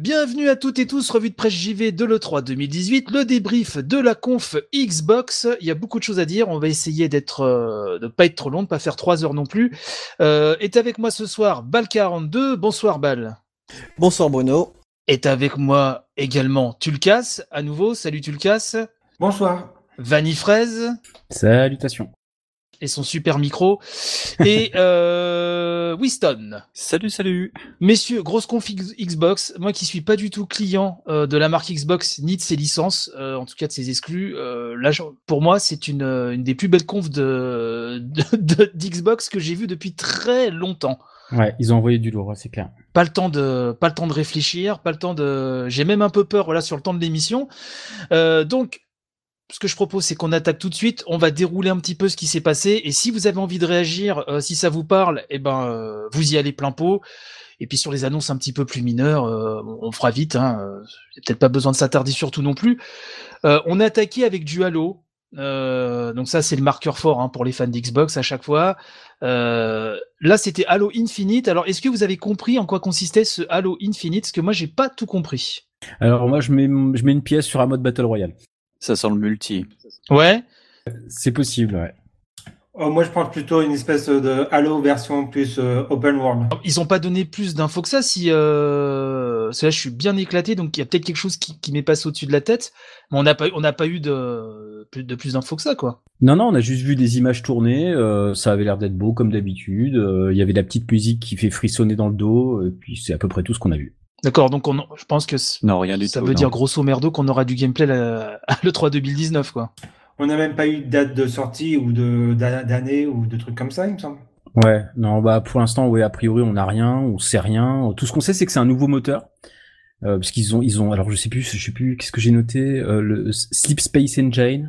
Bienvenue à toutes et tous, revue de presse JV de l'E3 2018, le débrief de la conf Xbox. Il y a beaucoup de choses à dire, on va essayer de pas être trop long, de pas faire 3 heures non plus. Est avec moi ce soir Bal42, bonsoir Bal. Bonsoir Bruno. Est avec moi également Tulkas, à nouveau, salut Tulkas. Bonsoir. Vanifraise. Salutations. Et son super micro. Et Winston. Salut. Messieurs, grosse conf Xbox. Moi qui suis pas du tout client de la marque Xbox ni de ses licences, en tout cas de ses exclus, là, pour moi c'est une des plus belles confs d'Xbox que j'ai vu depuis très longtemps. Ouais, ils ont envoyé du lourd, c'est clair. Pas le temps de réfléchir, pas le temps de. J'ai même un peu peur, voilà, sur le temps de l'émission. Donc, ce que je propose, c'est qu'on attaque tout de suite. On va dérouler un petit peu ce qui s'est passé. Et si vous avez envie de réagir, si ça vous parle, vous y allez plein pot. Et puis sur les annonces un petit peu plus mineures, on fera vite. Peut-être pas besoin de s'attarder sur tout non plus. On a attaqué avec du Halo. Donc ça, c'est le marqueur fort pour les fans d'Xbox à chaque fois. Là, c'était Halo Infinite. Alors, est-ce que vous avez compris en quoi consistait ce Halo Infinite? Parce que moi, j'ai pas tout compris. Alors moi, je mets une pièce sur un mode Battle Royale. Ça sent le multi. Ouais. C'est possible, ouais. Moi, je pense plutôt une espèce de Halo version plus open world. Ils ont pas donné plus d'infos que ça. Si là, je suis bien éclaté, donc il y a peut-être quelque chose qui m'est passé au-dessus de la tête. Mais on n'a pas eu de plus d'infos que ça, quoi. Non, on a juste vu des images tournées. Ça avait l'air d'être beau comme d'habitude. Il y avait la petite musique qui fait frissonner dans le dos. Et puis c'est à peu près tout ce qu'on a vu. D'accord, donc je pense que rien du ça tout, veut dire grosso merdo qu'on aura du gameplay à l'E3 2019, quoi. On n'a même pas eu de date de sortie ou d'année ou de trucs comme ça, il me semble. Ouais, non, pour l'instant, ouais, a priori, on n'a rien, on sait rien. Tout ce qu'on sait, c'est que c'est un nouveau moteur. Parce qu'ils ont, alors je sais plus, qu'est-ce que j'ai noté, le Sleep Space Engine.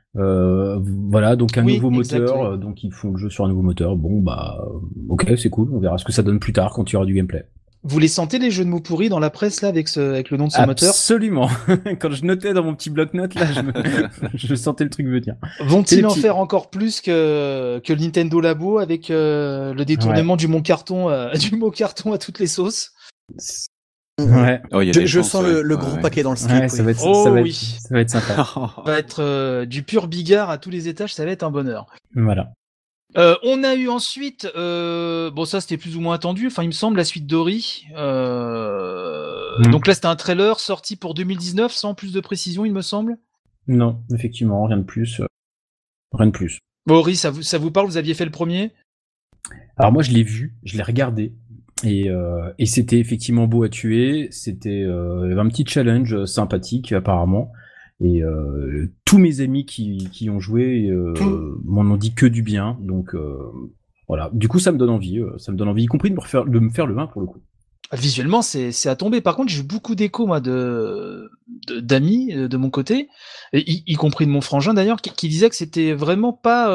Voilà, donc un nouveau moteur, oui. donc ils font le jeu sur un nouveau moteur. Bon, ok, c'est cool. On verra ce que ça donne plus tard quand il y aura du gameplay. Vous les sentez les jeux de mots pourris dans la presse là avec le nom de ce moteur? Absolument. Quand je notais dans mon petit bloc-notes là, je sentais le truc venir. Vont-ils en faire encore plus que le Nintendo Labo avec le détournement du mot carton à toutes les sauces? Ouais. Oh, je sens le gros paquet dans le slip. Ouais, ça va être sympa. Ça va être du pur bigard à tous les étages, ça va être un bonheur. Voilà. On a eu ensuite, bon ça c'était plus ou moins attendu, enfin il me semble la suite d'Ori. Donc là c'était un trailer sorti pour 2019 sans plus de précision il me semble. Non, effectivement, rien de plus. Bon, Ori, ça vous parle? Vous aviez fait le premier? Alors moi je l'ai vu, je l'ai regardé. Et c'était effectivement beau à tuer, c'était un petit challenge sympathique apparemment. Et tous mes amis qui ont joué m'en ont dit que du bien, donc voilà. Du coup, ça me donne envie, y compris de me faire le 1 pour le coup. Visuellement, c'est à tomber. Par contre, j'ai eu beaucoup d'échos moi d'amis de mon côté, y compris de mon frangin d'ailleurs, qui disaient que c'était vraiment pas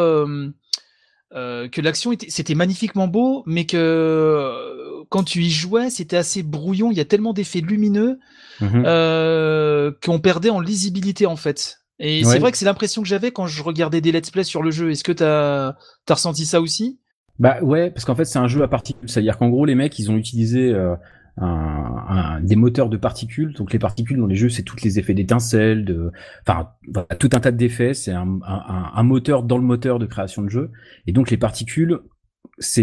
que l'action c'était magnifiquement beau, mais que quand tu y jouais, c'était assez brouillon. Il y a tellement d'effets lumineux. Qu'on perdait en lisibilité en fait. Et c'est vrai que c'est l'impression que j'avais quand je regardais des let's play sur le jeu. Est-ce que t'as ressenti ça aussi? Bah ouais, parce qu'en fait c'est un jeu à particules, c'est-à-dire qu'en gros les mecs ils ont utilisé des moteurs de particules. Donc les particules dans les jeux c'est tous les effets d'étincelles, tout un tas d'effets. C'est un moteur dans le moteur de création de jeu. Et donc les particules, ça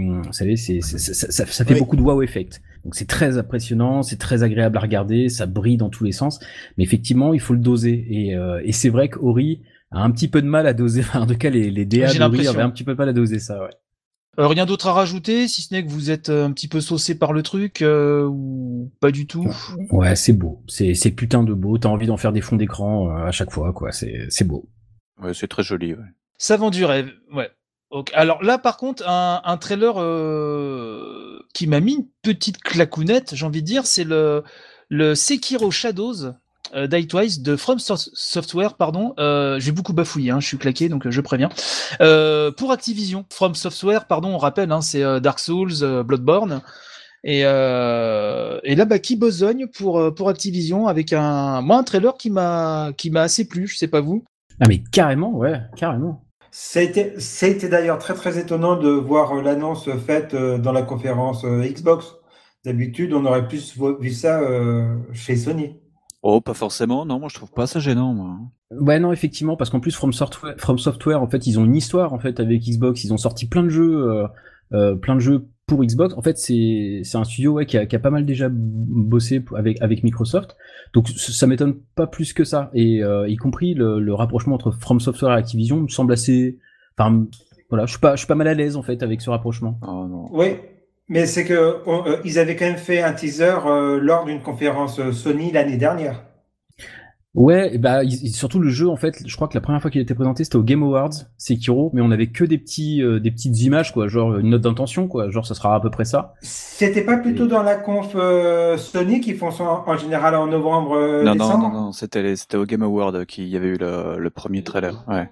fait beaucoup de wow effect. Donc c'est très impressionnant, c'est très agréable à regarder, ça brille dans tous les sens. Mais effectivement, il faut le doser. Et c'est vrai qu'Ori a un petit peu de mal à doser. Enfin, en tout cas, les DA d'Ori avaient un petit peu de mal à doser ça, ouais. Rien d'autre à rajouter, si ce n'est que vous êtes un petit peu saucé par le truc, ou pas du tout? Ouais, c'est beau. C'est putain de beau. T'as envie d'en faire des fonds d'écran à chaque fois, quoi. C'est beau. Ouais, c'est très joli, ouais. Ça vend du rêve, ouais. Okay. Alors là, par contre, un trailer qui m'a mis une petite clacounette, j'ai envie de dire, c'est le Sekiro Shadows Die Twice de From Software, pardon. J'ai beaucoup bafouillé, je suis claqué, donc je préviens. Pour Activision, From Software, pardon, on rappelle, c'est Dark Souls, Bloodborne. Et là, qui besogne pour Activision avec un trailer qui m'a assez plu, je sais pas vous. Ah mais carrément, ouais, carrément. Ça a été d'ailleurs très très étonnant de voir l'annonce faite dans la conférence Xbox. D'habitude, on aurait plus vu ça chez Sony. Oh, pas forcément, non, moi je trouve pas ça gênant, moi. Ouais, non, effectivement, parce qu'en plus, From Software, en fait, ils ont une histoire, en fait, avec Xbox. Ils ont sorti plein de jeux pour Xbox. En fait, c'est un studio, ouais, qui a pas mal déjà bossé avec Microsoft. Donc, ça m'étonne pas plus que ça. Et, y compris le rapprochement entre From Software et Activision me semble assez, enfin, voilà, je suis pas mal à l'aise, en fait, avec ce rapprochement. Oh non. Oui, mais c'est que ils avaient quand même fait un teaser lors d'une conférence Sony l'année dernière. Ouais, et bah surtout le jeu, en fait, je crois que la première fois qu'il a été présenté c'était au Game Awards, Sekiro, mais on avait que des petites images, quoi, genre une note d'intention, quoi, genre ça sera à peu près ça. C'était pas plutôt dans la conf Sony qui font ça en général en novembre, Non, décembre? c'était au Game Award qu'il y avait eu le premier trailer. Ouais.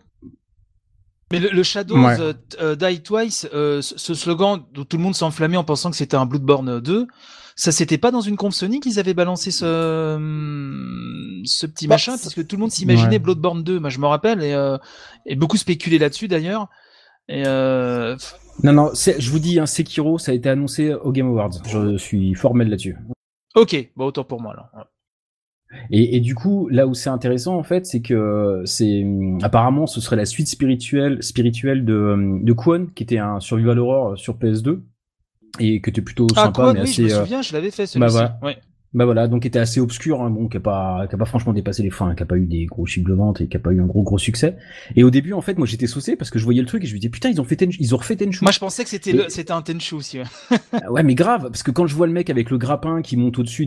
Mais le Shadows Die Twice, ce slogan dont tout le monde s'est enflammé en pensant que c'était un Bloodborne 2, ça c'était pas dans une conf Sony qu'ils avaient balancé ce petit machin, parce que tout le monde s'imaginait Bloodborne 2, moi je me rappelle, et beaucoup spéculé là-dessus d'ailleurs. Et Non, je vous dis, Sekiro, ça a été annoncé au Game Awards. Je suis formel là-dessus. Ok, bon autant pour moi là. Et du coup, là où c'est intéressant, en fait, c'est que apparemment, ce serait la suite spirituelle de Kwon, qui était un survival horror sur PS2 et que était plutôt sympa, Kwon, mais oui, assez. je me souviens, je l'avais fait celui-ci. Voilà. Ouais. Bah voilà, donc était assez obscur, hein, bon, qui a pas franchement dépassé les fins, qui a pas eu des gros chiffres de vente et qui a pas eu un gros succès. Et au début, en fait, moi j'étais saucé parce que je voyais le truc et je me disais putain, ils ont refait Tenchu. Moi je pensais que c'était un Tenchu aussi. Ouais. Ouais, mais grave, parce que quand je vois le mec avec le grappin qui monte au-dessus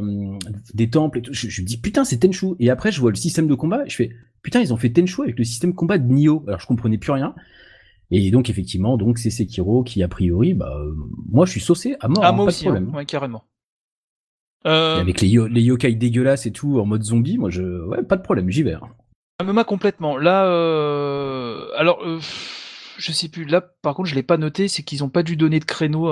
des temples et tout, je me dis putain, c'est Tenchu. Et après, je vois le système de combat, et je fais putain, ils ont fait Tenchu avec le système de combat de Nioh. Alors je comprenais plus rien. Et donc effectivement, donc c'est Sekiro qui a priori, moi je suis saucé à mort, moi pas aussi, de problème. ouais, carrément. Et avec les yokai dégueulasses et tout en mode zombie, moi ouais, pas de problème, j'y vais. MMA complètement. Là, alors, je sais plus. Là, par contre, je l'ai pas noté, c'est qu'ils ont pas dû donner de créneau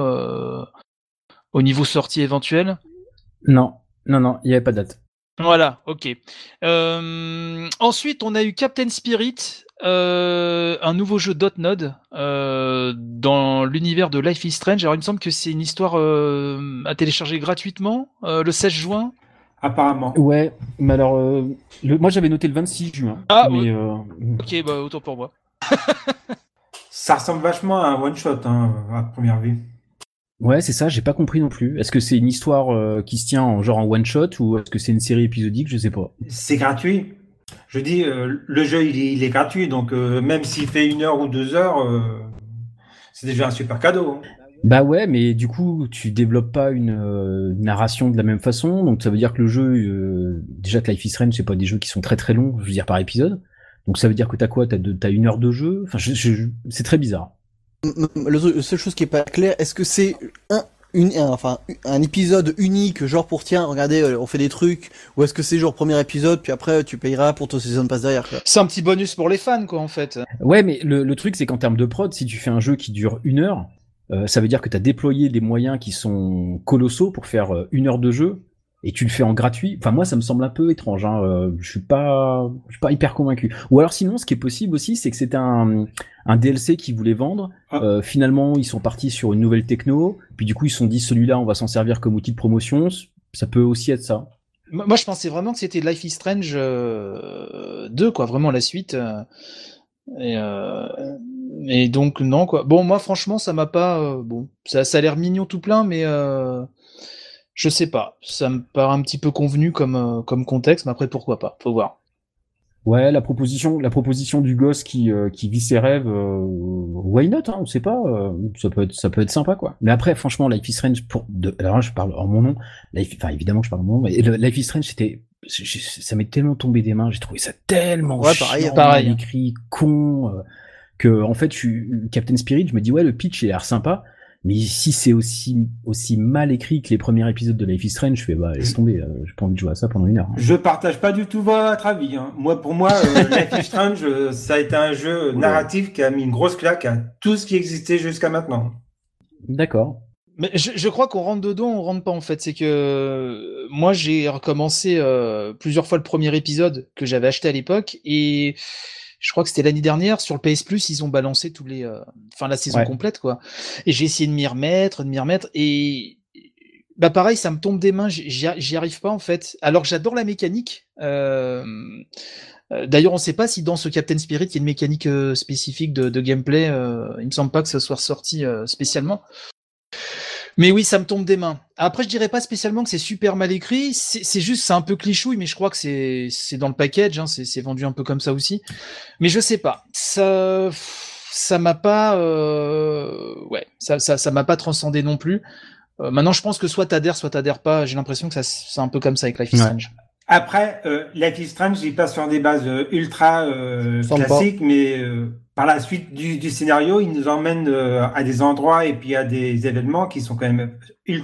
au niveau sortie éventuelle. Non, il y avait pas de date. Voilà, ok. Ensuite, on a eu Captain Spirit, un nouveau jeu .Node dans l'univers de Life is Strange. Alors, il me semble que c'est une histoire à télécharger gratuitement le 16 juin. Apparemment. Ouais, mais alors, moi j'avais noté le 26 juin. Ah, mais, ok, bah autant pour moi. Ça ressemble vachement à un one-shot, à première vue. Ouais, c'est ça, j'ai pas compris non plus. Est-ce que c'est une histoire qui se tient en one-shot ou est-ce que c'est une série épisodique, je sais pas. C'est gratuit. Je dis, le jeu il est gratuit, donc même s'il fait 1 heure ou 2 heures, c'est déjà un super cadeau. Bah ouais, mais du coup, tu développes pas une narration de la même façon, donc ça veut dire que le jeu, déjà que Life is Strange, c'est pas des jeux qui sont très très longs, je veux dire par épisode. Donc ça veut dire que t'as quoi? T'as 1 heure de jeu. Enfin, c'est très bizarre. La seule chose qui est pas claire, est-ce que c'est un épisode unique, genre pour tiens, regardez, on fait des trucs, ou est-ce que c'est genre premier épisode, puis après tu payeras pour ton season pass derrière, quoi. C'est un petit bonus pour les fans, quoi, en fait. Ouais, mais le truc, c'est qu'en termes de prod, si tu fais un jeu qui dure 1 heure, ça veut dire que t'as déployé des moyens qui sont colossaux pour faire 1 heure de jeu, et tu le fais en gratuit. Enfin, moi, ça me semble un peu étrange, hein. Je suis pas hyper convaincu. Ou alors sinon, ce qui est possible aussi, c'est que c'était un DLC qu'ils voulaient vendre. Finalement, ils sont partis sur une nouvelle techno, puis du coup, ils se sont dit, celui-là, on va s'en servir comme outil de promotion. Ça peut aussi être ça. Moi, je pensais vraiment que c'était Life is Strange 2, quoi, vraiment la suite. Et donc, non, quoi. Bon, moi, franchement, ça m'a pas... bon, ça a l'air mignon tout plein, mais... je sais pas. Ça me paraît un petit peu convenu comme contexte, mais après, pourquoi pas. Faut voir. Ouais, la proposition du gosse qui vit ses rêves, why not, hein, on sait pas, ça peut être sympa, quoi. Mais après, franchement, Life is Strange, alors je parle en mon nom, enfin, évidemment que je parle en mon nom, mais Life is Strange, ça m'est tellement tombé des mains, j'ai trouvé ça tellement chiant, pareil. écrit, con, que, en fait, Captain Spirit, je me dis, ouais, le pitch, il a l'air sympa, mais si c'est aussi mal écrit que les premiers épisodes de Life is Strange, je fais laisse tomber, j'ai pas envie de jouer à ça pendant 1 heure. Hein. Je partage pas du tout votre avis. Hein. Pour moi, Life is Strange, ça a été un jeu narratif qui a mis une grosse claque à tout ce qui existait jusqu'à maintenant. D'accord. Mais je crois qu'on rentre dedans, on rentre pas en fait. C'est que moi j'ai recommencé plusieurs fois le premier épisode que j'avais acheté à l'époque et je crois que c'était l'année dernière sur le PS Plus ils ont balancé tous les, la saison complète quoi. Et j'ai essayé de m'y remettre et Bah pareil, ça me tombe des mains, j'y arrive pas en fait. Alors que j'adore la mécanique. D'ailleurs, on sait pas si dans ce Captain Spirit, il y a une mécanique spécifique de gameplay. Il me semble pas que ce soit ressorti spécialement. Mais oui, ça me tombe des mains. Après, je dirais pas spécialement que c'est super mal écrit. C'est juste, c'est un peu clichouille, mais je crois que c'est dans le package. Hein, c'est vendu un peu comme ça aussi. Mais je sais pas. Ça m'a pas, ouais, ça m'a pas transcendé non plus. Maintenant, je pense que soit t'adhères pas. J'ai l'impression que c'est un peu comme ça avec Life is Strange. Après, Life is Strange, il passe sur des bases ultra classiques, mais par la suite du scénario, il nous emmène à des endroits et puis à des événements qui sont quand même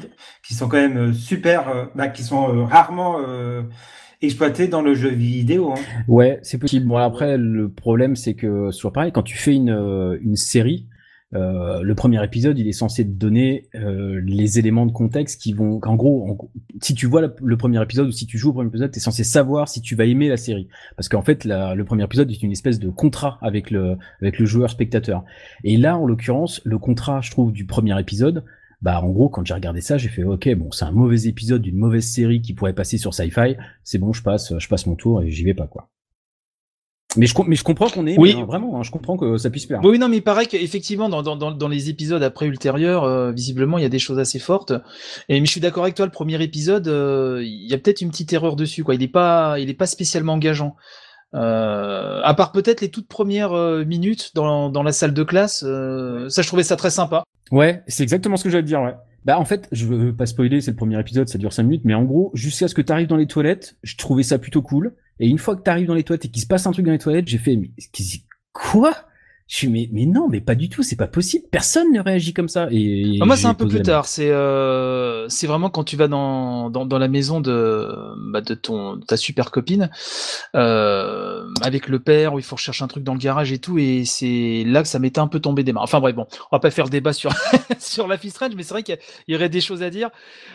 super, qui sont rarement exploités dans le jeu vidéo. Hein. Ouais, c'est possible. Bon, après, le problème, c'est que sur pareil, quand tu fais une série, le premier épisode, il est censé te donner les éléments de contexte qui vont, en gros, si tu vois le premier épisode ou si tu joues au premier épisode, t'es censé savoir si tu vas aimer la série, parce qu'en fait, le premier épisode est une espèce de contrat avec le joueur spectateur. Et là, en l'occurrence, le contrat, je trouve, du premier épisode, bah en gros, quand j'ai regardé ça, j'ai fait ok, bon, c'est un mauvais épisode d'une mauvaise série qui pourrait passer sur Sci-Fi, c'est bon, je passe mon tour et j'y vais pas quoi. Mais je comprends qu'on ait, oui, vraiment, hein, je comprends que ça puisse plaire. Oui, non, mais il paraît qu'effectivement, dans les épisodes après ultérieurs, visiblement, il y a des choses assez fortes. Mais je suis d'accord avec toi, le premier épisode, il y a peut-être une petite erreur dessus, quoi. Il est pas spécialement engageant. À part peut-être les toutes premières minutes dans la salle de classe, ça, je trouvais ça très sympa. Ouais, c'est exactement ce que j'allais te dire, ouais. Bah en fait, je veux pas spoiler, c'est le premier épisode, ça dure 5 minutes, mais en gros, jusqu'à ce que t'arrives dans les toilettes, je trouvais ça plutôt cool. Et une fois que t'arrives dans les toilettes et qu'il se passe un truc dans les toilettes, j'ai fait, mais quoi? Je suis mais non, mais pas du tout, c'est pas possible. Personne ne réagit comme ça. Et moi, c'est un peu plus tard. C'est vraiment quand tu vas dans la maison de ta super copine avec le père où il faut rechercher un truc dans le garage et tout, et c'est là que ça m'était un peu tombé des mains. Enfin bref, bon, on va pas faire le débat sur sur Life is Strange, mais c'est vrai qu'il y aurait des choses à dire.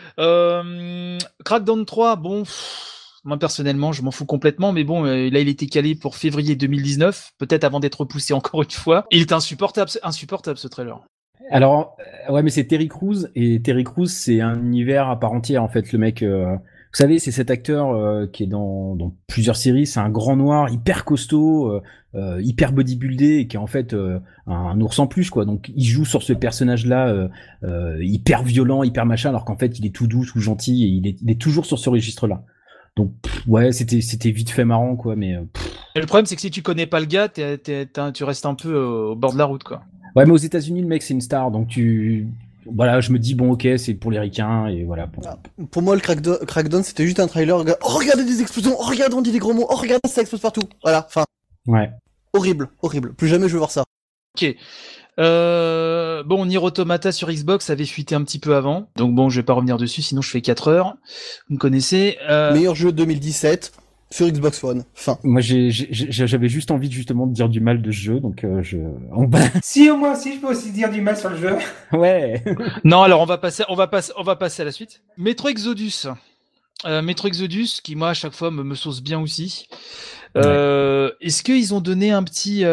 Crackdown 3, bon. Moi personnellement, je m'en fous complètement, mais bon, là il était calé pour février 2019, peut-être avant d'être repoussé encore une fois. Il est insupportable ce trailer. Alors, ouais, mais c'est Terry Crews, et Terry Crews, c'est un univers à part entière en fait. Le mec, vous savez, c'est cet acteur qui est dans plusieurs séries. C'est un grand noir, hyper costaud, hyper bodybuildé, et qui est en fait un ours en plus, quoi. Donc, il joue sur ce personnage-là, hyper violent, hyper machin, alors qu'en fait, il est tout doux, tout gentil, et il est toujours sur ce registre-là. Donc ouais, c'était vite fait marrant quoi, mais. Et le problème c'est que si tu connais pas le gars, tu restes un peu au bord de la route quoi. Ouais, mais aux États-Unis le mec c'est une star, donc voilà, je me dis bon ok, c'est pour les ricains et voilà. Pour moi le Crackdown c'était juste un trailer. Oh regardez des explosions, oh regardez on dit des gros mots, oh regardez ça explose partout. Voilà, enfin. Ouais. Horrible. Plus jamais je veux voir ça. Ok. Bon, Nier Automata sur Xbox avait fuité un petit peu avant, donc bon, je vais pas revenir dessus, sinon je fais 4 heures. Vous me connaissez. Meilleur jeu 2017 sur Xbox One. Fin. Moi, j'avais juste envie justement de dire du mal de ce jeu, donc Si moi aussi, je peux aussi dire du mal sur le jeu. Ouais. Non, alors on va passer à la suite. Metro Exodus. Metro Exodus, qui moi à chaque fois me sauce bien aussi. Est-ce qu'ils ont donné une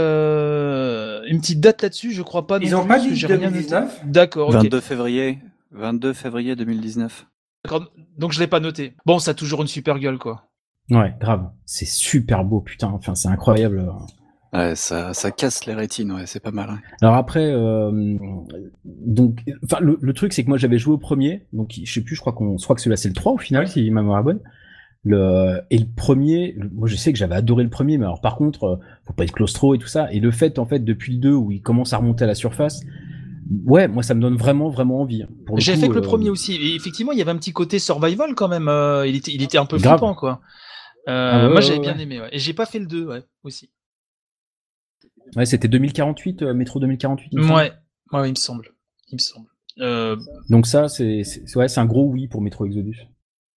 petite date là-dessus? Je crois pas. Ils n'ont pas dit 2019. D'accord. 22 février 2019. D'accord. Donc je l'ai pas noté. Bon, ça a toujours une super gueule quoi. Ouais, grave. C'est super beau, putain. Enfin, c'est incroyable. Ouais, ça casse les rétines, ouais, c'est pas mal. Hein. Alors après, donc, enfin, le truc c'est que moi j'avais joué au premier, donc je sais plus, je crois que celui-là c'est le 3 au final, si ma mémoire est bonne. Et le premier, moi je sais que j'avais adoré le premier, mais alors par contre, faut pas être claustro et tout ça. Et le fait en fait depuis le 2 où il commence à remonter à la surface, ouais, moi ça me donne vraiment envie. J'ai fait que le premier aussi. Et effectivement, il y avait un petit côté survival quand même. Il était un peu flippant quoi. Moi j'avais bien aimé. Ouais. Et j'ai pas fait le 2 ouais, aussi. Ouais, c'était 2048, Métro 2048. Ouais, il me semble. Donc ça, c'est un gros oui pour Metro Exodus.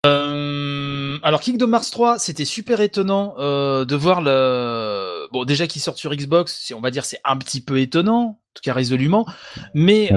Alors Kingdom Hearts 3, c'était super étonnant de voir bon déjà qu'il sort sur Xbox, on va dire c'est un petit peu étonnant, en tout cas résolument, mais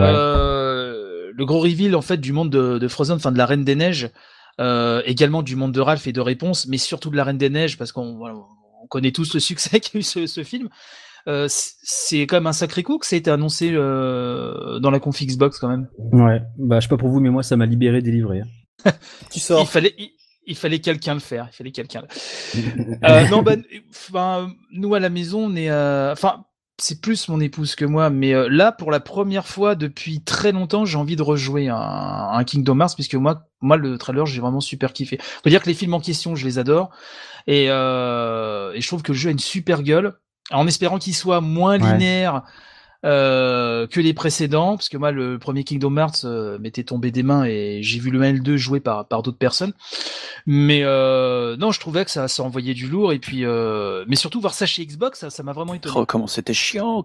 le gros reveal en fait du monde de Frozen, enfin de la Reine des Neiges, également du monde de Ralph et de Réponse, mais surtout de la Reine des Neiges parce qu'on connaît tous le succès qu'a eu ce film. C'est quand même un sacré coup que ça a été annoncé dans la conf Xbox quand même. Ouais, bah je sais pas pour vous, mais moi ça m'a libéré, délivré. Tu sors. Il fallait quelqu'un le faire. Il fallait quelqu'un. Non, nous à la maison, on est, c'est plus mon épouse que moi, mais là, pour la première fois depuis très longtemps, j'ai envie de rejouer un Kingdom Hearts, puisque moi, le trailer, j'ai vraiment super kiffé. Faut dire que les films en question, je les adore, et je trouve que le jeu a une super gueule, en espérant qu'il soit moins linéaire que les précédents, parce que moi, le premier Kingdom Hearts m'était tombé des mains, et j'ai vu le 1 et le 2 joué par d'autres personnes. Mais non, je trouvais que ça envoyait du lourd, et puis mais surtout voir ça chez Xbox, ça m'a vraiment étonné. Oh, comment c'était chiant.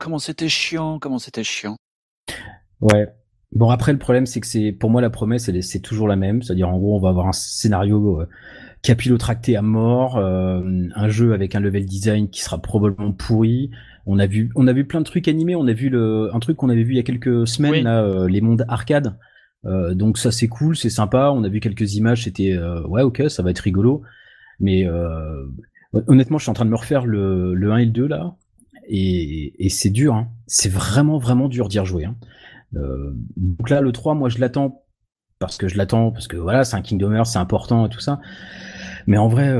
Ouais. Bon, après, le problème, c'est que pour moi, la promesse, c'est toujours la même. C'est-à-dire, en gros, on va avoir un scénario capillotracté à mort, un jeu avec un level design qui sera probablement pourri. On a vu plein de trucs animés. On a vu un truc qu'on avait vu il y a quelques semaines, là, les mondes arcade. Donc ça, c'est cool, c'est sympa. On a vu quelques images, c'était ouais, ok, ça va être rigolo. Mais honnêtement, je suis en train de me refaire le 1 et le 2 là, et c'est dur. Hein. C'est vraiment dur d'y rejouer. Hein. Donc là, le 3, moi, je l'attends parce que voilà, c'est un Kingdom Hearts, c'est important et tout ça. Mais en vrai,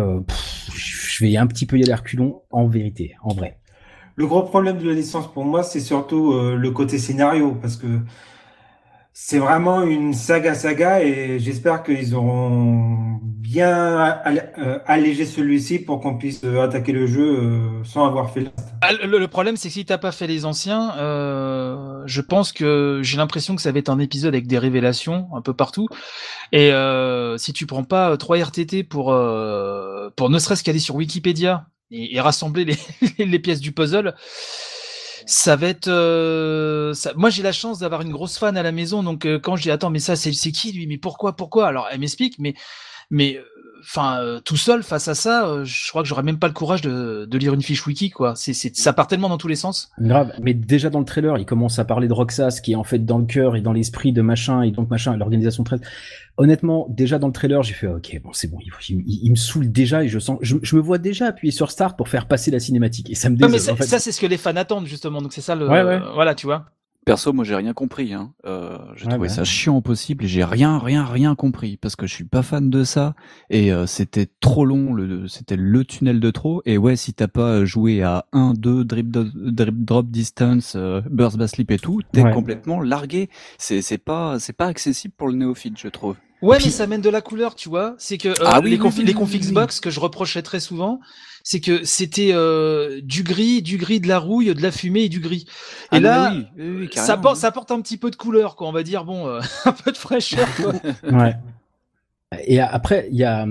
je vais un petit peu y aller à reculons, en vérité, en vrai. Le gros problème de la licence pour moi, c'est surtout le côté scénario, parce que c'est vraiment une saga, et j'espère qu'ils auront bien allégé celui-ci pour qu'on puisse attaquer le jeu sans avoir fait le problème, c'est que si t'as pas fait les anciens, je pense que j'ai l'impression que ça va être un épisode avec des révélations un peu partout. Et si tu prends pas 3 RTT pour ne serait-ce qu'aller sur Wikipédia et rassembler les pièces du puzzle, ça va être moi j'ai la chance d'avoir une grosse fan à la maison, donc quand je dis attends, mais ça c'est qui lui, mais pourquoi, alors elle m'explique, mais tout seul face à ça, je crois que j'aurais même pas le courage de lire une fiche wiki, quoi. Ça part tellement dans tous les sens. Grave, mais déjà dans le trailer, il commence à parler de Roxas, qui est en fait dans le cœur et dans l'esprit de machin, et donc machin, l'organisation 13. Honnêtement, déjà dans le trailer, j'ai fait ok, bon, c'est bon, il me saoule déjà, et je me vois déjà appuyer sur Start pour faire passer la cinématique, et ça me désole. Non, mais ça, c'est ce que les fans attendent, justement, donc c'est ça le. Ouais. Voilà, tu vois. Perso, moi, j'ai rien compris. Hein. J'ai trouvé ça chiant au possible, et j'ai rien compris, parce que je suis pas fan de ça, et c'était trop long, c'était le tunnel de trop. Et ouais, si t'as pas joué à 1, 2, drip drop distance, burst bass slip et tout, t'es complètement largué. C'est pas accessible pour le néophyte, je trouve. Ouais, mais ça amène de la couleur, tu vois. C'est que les config Xbox que je reprochais très souvent, c'est que c'était du gris, de la rouille, de la fumée et du gris. Et là, ça apporte un petit peu de couleur, quoi. On va dire, bon, un peu de fraîcheur, quoi. Ouais. Et après, il y a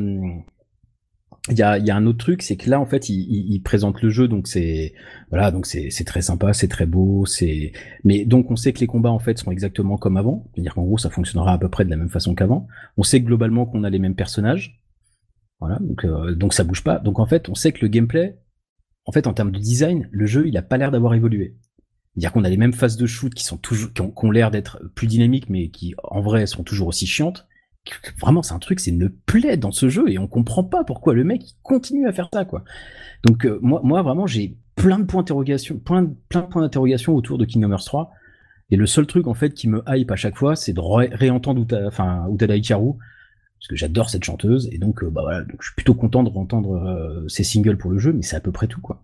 un autre truc, c'est que là, en fait, il présente le jeu, donc c'est très sympa, c'est très beau, mais donc on sait que les combats, en fait, sont exactement comme avant. C'est-à-dire qu'en gros, ça fonctionnera à peu près de la même façon qu'avant. On sait globalement qu'on a les mêmes personnages. Voilà, donc ça bouge pas. Donc en fait, on sait que le gameplay, en fait, en termes de design, le jeu, il a pas l'air d'avoir évolué. C'est-à-dire qu'on a les mêmes phases de shoot qui ont l'air d'être plus dynamiques, mais qui, en vrai, sont toujours aussi chiantes. Vraiment, c'est un truc, c'est une plaie dans ce jeu, et on comprend pas pourquoi le mec il continue à faire ça, quoi. Donc moi vraiment, j'ai plein de points d'interrogation, plein de points d'interrogation autour de Kingdom Hearts 3. Et le seul truc en fait qui me hype à chaque fois, c'est de réentendre Utada Hikaru, parce que j'adore cette chanteuse, et donc voilà, donc je suis plutôt content de entendre ses singles pour le jeu, mais c'est à peu près tout, quoi.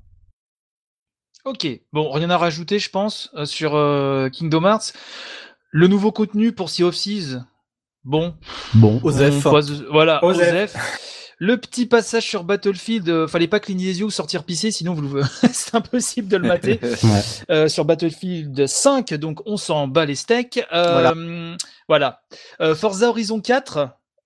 Ok, bon, rien à rajouter, je pense, sur Kingdom Hearts. Le nouveau contenu pour Sea of Thieves. Bon, Osef. Voilà, Osef. Le petit passage sur Battlefield, fallait pas cligner les yeux ou sortir pisser, sinon c'est impossible de le mater. Sur Battlefield 5, donc on s'en bat les steaks. Voilà. Forza Horizon 4,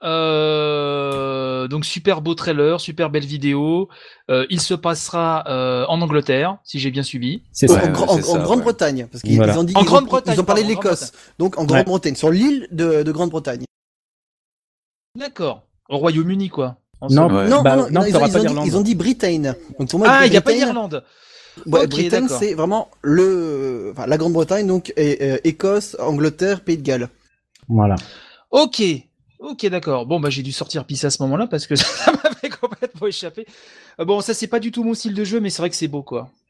donc super beau trailer, super belle vidéo. Il se passera en Angleterre, si j'ai bien suivi. C'est ça. En Grande-Bretagne, parce qu'ils ont dit ils ont parlé de l'Écosse, donc en Grande-Bretagne, sur l'île de Grande-Bretagne. D'accord. Au Royaume-Uni, quoi. Non, ils ont dit Britain. Donc pour moi, il n'y a pas d'Irlande. Okay, Britain, c'est vraiment la Grande-Bretagne, donc Écosse, Angleterre, Pays de Galles. Voilà. Ok, d'accord. Bon, j'ai dû sortir pisser à ce moment-là parce que ça m'avait complètement échappé. Bon, ça c'est pas du tout mon style de jeu, mais c'est vrai que c'est beau, quoi.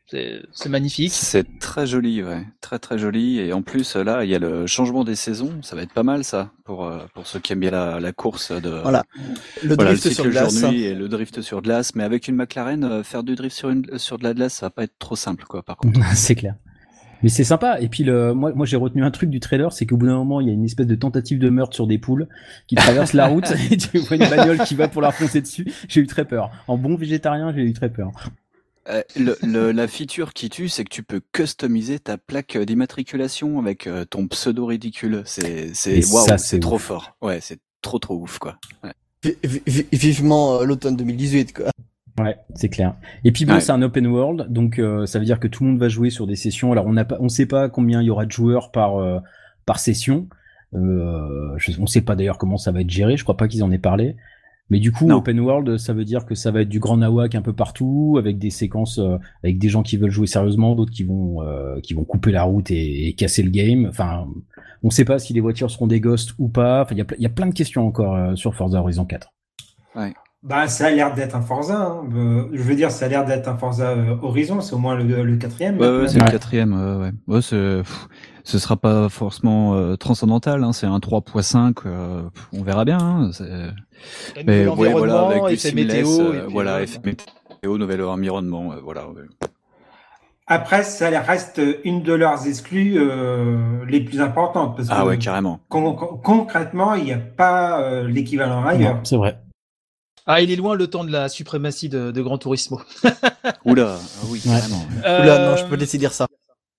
C'est magnifique. C'est très joli, ouais, très très joli. Et en plus, là, il y a le changement des saisons. Ça va être pas mal, ça, pour ceux qui aiment bien la course de. Voilà. Le drift sur glace. Jour-nuit et le drift sur glace. Mais avec une McLaren, faire du drift sur de la glace, ça va pas être trop simple, quoi. Par contre. C'est clair. Mais c'est sympa. Et puis moi j'ai retenu un truc du trailer, c'est qu'au bout d'un moment il y a une espèce de tentative de meurtre sur des poules qui traversent la route et tu vois une bagnole qui va pour la foncer dessus. J'ai eu très peur. En bon végétarien, j'ai eu très peur. La feature qui tue, c'est que tu peux customiser ta plaque d'immatriculation avec ton pseudo ridicule. C'est waouh, c'est trop fort. Ouais, c'est trop ouf, quoi. Ouais. Vivement l'automne 2018, quoi. Ouais, c'est clair. Et puis bon, c'est un open world, donc ça veut dire que tout le monde va jouer sur des sessions. Alors on sait pas combien il y aura de joueurs par session. On sait pas d'ailleurs comment ça va être géré. Je crois pas qu'ils en aient parlé. Mais du coup, open world, ça veut dire que ça va être du grand nawak un peu partout, avec des séquences, avec des gens qui veulent jouer sérieusement, d'autres qui vont couper la route et casser le game. Enfin, on sait pas si les voitures seront des ghosts ou pas. Enfin, il y a plein de questions encore sur Forza Horizon 4. Ouais. Bah, ça a l'air d'être un Forza. Hein. Je veux dire, ça a l'air d'être un Forza Horizon. C'est au moins le quatrième. Ouais, c'est le quatrième. Ouais, ce sera pas forcément transcendantal. Hein. C'est un 3.5. On verra bien. Hein. Mais voilà, avec du effet seamless, météo. Voilà, effet météo, nouvel environnement. Voilà. Ouais. Après, ça reste une de leurs exclus les plus importantes. Parce que ouais, carrément. Concrètement, il n'y a pas l'équivalent ailleurs. Non, c'est vrai. Ah, il est loin le temps de la suprématie de Gran Turismo. Oula, oui, carrément. Oula, non, je peux laisser dire ça.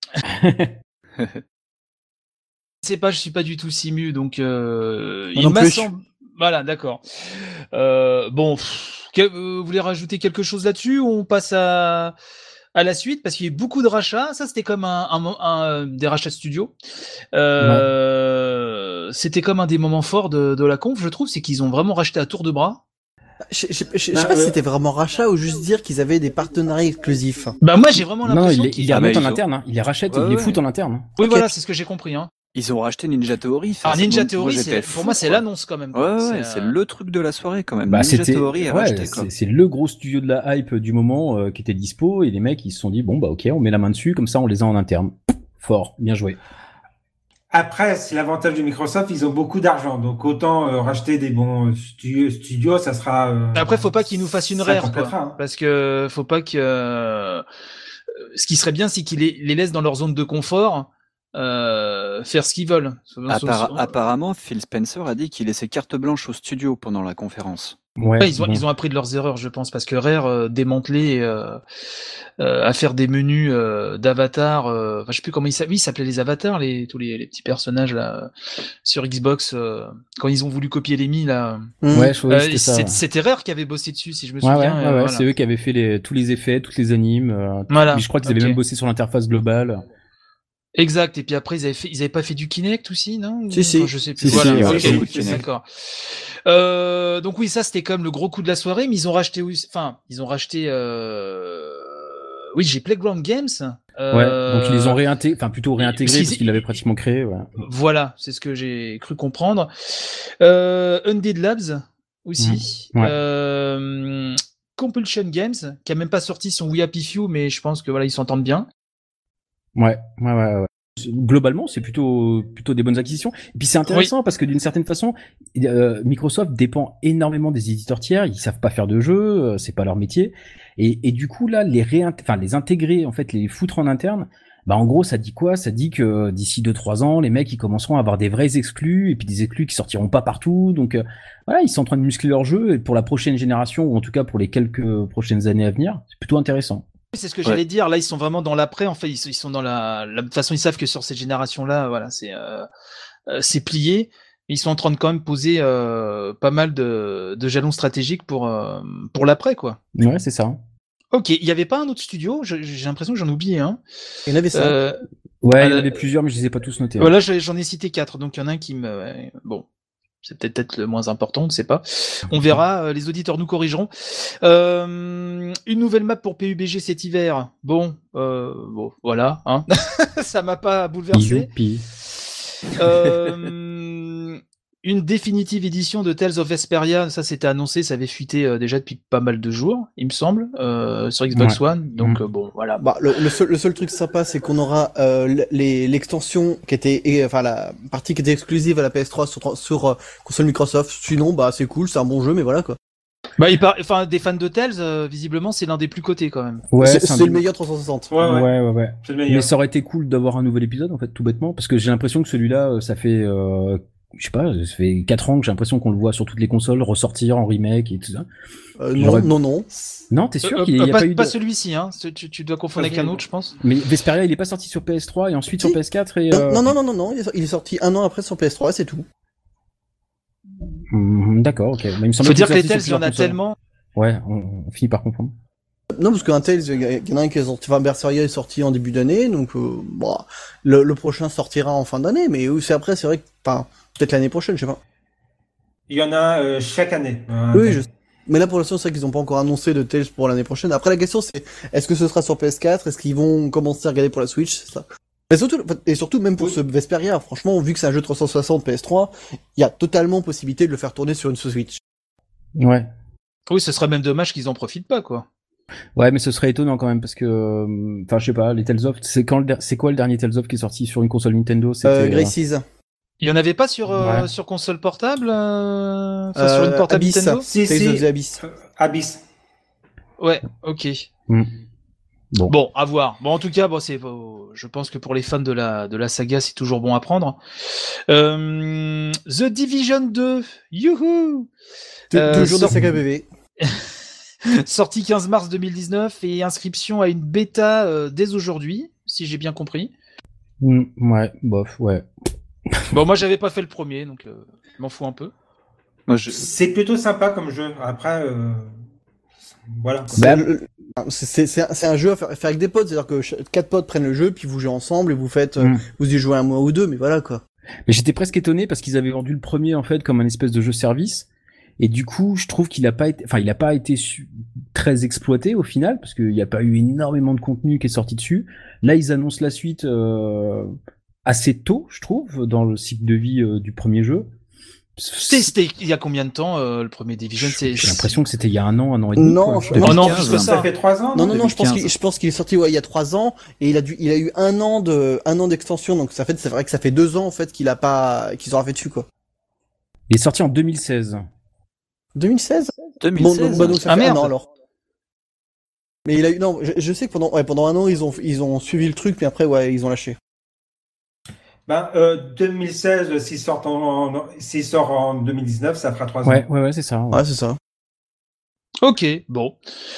Je suis pas du tout simu, donc il m'a semblé. Voilà, d'accord. Vous voulez rajouter quelque chose là-dessus ou on passe à la suite, parce qu'il y a eu beaucoup de rachats. Ça, c'était comme des rachats de studios. C'était comme un des moments forts de la conf, je trouve, c'est qu'ils ont vraiment racheté à tour de bras. Je sais pas si c'était vraiment rachat ou juste dire qu'ils avaient des partenariats exclusifs. Bah moi j'ai vraiment l'impression qu'ils les remettent en interne, hein. Ils les rachètent, ils les foutent en interne. Hein. Oui, voilà, c'est ce que j'ai compris. Hein. Ils ont racheté Ninja Theory. Ninja Theory, pour moi c'est l'annonce quand même. Ouais, c'est le truc de la soirée quand même. Bah, Ninja Theory est racheté. C'est le gros studio de la hype du moment qui était dispo, et les mecs ils se sont dit bon bah ok, on met la main dessus, comme ça on les a en interne. Fort, bien joué. Après, c'est l'avantage de Microsoft, ils ont beaucoup d'argent, donc autant racheter des bons studios, ça sera. Après, faut pas qu'ils nous fassent une rare, quoi, hein. Parce que faut pas que. Ce qui serait bien, c'est qu'ils les laissent dans leur zone de confort, faire ce qu'ils veulent. Apparemment, Phil Spencer a dit qu'il laissait carte blanche au studio pendant la conférence. Ouais, ils ont appris de leurs erreurs, je pense, parce que Rare démantelé à faire des menus d'avatar, je sais plus comment ils s'appelaient les avatars, tous les petits personnages là sur Xbox quand ils ont voulu copier les Mi là. Ouais, c'était Rare qui avait bossé dessus, si je me souviens. Ouais, voilà. C'est eux qui avaient fait tous les effets, toutes les animes. Voilà. Mais je crois qu'ils avaient même bossé sur l'interface globale. Exact. Et puis après, ils avaient pas fait du Kinect aussi, non? Si. Enfin, je sais plus. D'accord. Donc oui, ça c'était comme le gros coup de la soirée, mais ils ont racheté. Oui, j'ai Playground Games. Donc ils les ont réintégrés, parce qu'ils l'avaient pratiquement créé. Ouais. Voilà, c'est ce que j'ai cru comprendre. Undead Labs aussi. Compulsion Games, qui a même pas sorti son We Happy Few, mais je pense que voilà, ils s'entendent bien. Ouais. Globalement, c'est plutôt des bonnes acquisitions. Et puis c'est intéressant parce que d'une certaine façon, Microsoft dépend énormément des éditeurs tiers. Ils savent pas faire de jeux, c'est pas leur métier. Et du coup là, les intégrer, en fait, les foutre en interne. Bah en gros, ça dit quoi? Ça dit que d'ici 2-3 ans, les mecs ils commenceront à avoir des vrais exclus et puis des exclus qui sortiront pas partout. Donc voilà, ils sont en train de muscler leur jeu et pour la prochaine génération ou en tout cas pour les quelques prochaines années à venir, c'est plutôt intéressant. C'est ce que j'allais dire. Là, ils sont vraiment dans l'après. En fait, ils sont dans la façon. Ils savent que sur cette génération-là, voilà, c'est plié. Ils sont en train de quand même poser pas mal de jalons stratégiques pour l'après, quoi. Ouais, c'est ça. Ok. Il y avait pas un autre studio. J'ai l'impression que j'en oubliais un. Il y en avait ça. Ouais, il y en avait plusieurs, mais je les ai pas tous notés. Voilà, j'en ai cité 4. Donc il y en a un qui me. Bon. C'est peut-être le moins important, on ne sait pas. On verra, les auditeurs nous corrigeront. Une nouvelle map pour PUBG cet hiver. Bon, voilà, hein. Ça m'a pas bouleversé. une définitive édition de Tales of Vesperia, ça c'était annoncé, ça avait fuité déjà depuis pas mal de jours, il me semble, sur Xbox One. Donc bon, voilà. Bah, le seul truc sympa, c'est qu'on aura l'extension qui était, enfin la partie qui était exclusive à la PS3 sur console Microsoft. Sinon, bah c'est cool, c'est un bon jeu, mais voilà quoi. Bah, enfin, des fans de Tales, visiblement, c'est l'un des plus cotés quand même. Ouais, c'est le meilleur 360. Ouais. C'est le meilleur. Mais ça aurait été cool d'avoir un nouvel épisode, en fait, tout bêtement, parce que j'ai l'impression que celui-là, ça fait, je sais pas, ça fait 4 ans que j'ai l'impression qu'on le voit sur toutes les consoles ressortir en remake et tout ça. Non. Non, t'es sûr qu'il y a pas eu pas celui-ci, hein. Tu dois confondre avec un autre, je pense. Mais Vesperia, il est pas sorti sur PS3 et ensuite sur PS4 et. Non. Il est sorti un an après sur PS3, c'est tout. D'accord, ok. Mais il me semble Faut dire que les sorti Tales, sur il y en a plusieurs tellement. consoles. Ouais, on finit par comprendre. Non, parce qu'un Tales, il y en a un qui est sorti, enfin, Berseria est sorti en début d'année, donc bon, le prochain sortira en fin d'année, mais c'est après, c'est vrai que, enfin, peut-être l'année prochaine, je sais pas. Il y en a chaque année. Oui, mais là pour l'instant, c'est vrai qu'ils n'ont pas encore annoncé de Tales pour l'année prochaine. Après, la question c'est, est-ce que ce sera sur PS4? Est-ce qu'ils vont commencer à regarder pour la Switch? C'est ça. Et surtout, même pour ce Vesperia, franchement, vu que c'est un jeu 360 PS3, il y a totalement possibilité de le faire tourner sur une Switch. Ouais. Oui, ce serait même dommage qu'ils en profitent pas, quoi. Ouais, mais ce serait étonnant quand même parce que, enfin, je sais pas, les Tales of, c'est quoi le dernier Tales of qui est sorti sur une console Nintendo? C'était Gracies. Il y en avait pas sur console portable, sur une portable Abyss. Nintendo. Si. Abyss. Abyss. Ouais, ok. Bon, à voir. Bon, en tout cas, je pense que pour les fans de la saga, c'est toujours bon à prendre. The Division 2, youhou. Toujours de saga BV. Sorti 15 mars 2019 et inscription à une bêta dès aujourd'hui, si j'ai bien compris. Ouais, bof, ouais. Bon, moi j'avais pas fait le premier, donc je m'en fous un peu. C'est plutôt sympa comme jeu. Après, voilà. C'est un jeu à faire avec des potes, c'est-à-dire que 4 potes prennent le jeu, puis vous jouez ensemble et vous faites, vous y jouez un mois ou deux, mais voilà quoi. Mais j'étais presque étonné parce qu'ils avaient vendu le premier en fait comme un espèce de jeu service. Et du coup, je trouve qu'il a pas été très exploité au final, parce qu'il n'y a pas eu énormément de contenu qui est sorti dessus. Là, ils annoncent la suite assez tôt, je trouve, dans le cycle de vie du premier jeu. C'était il y a combien de temps le premier Division? J'ai l'impression que c'était il y a un an et demi. Non, plus que ça fait 3 ans. Non, je pense qu'il est sorti il y a 3 ans et il a eu un an d'extension, donc c'est vrai que ça fait 2 ans en fait qu'ils aura fait dessus quoi. Il est sorti en 2016. 2016. Bon, donc ça fait un an alors. Mais il a eu je sais que pendant un an ils ont suivi le truc, puis après ils ont lâché. 2016, s'il sort en 2019, ça fera 3 ans. Ouais, c'est ça. Ouais, c'est ça. Ok, bon.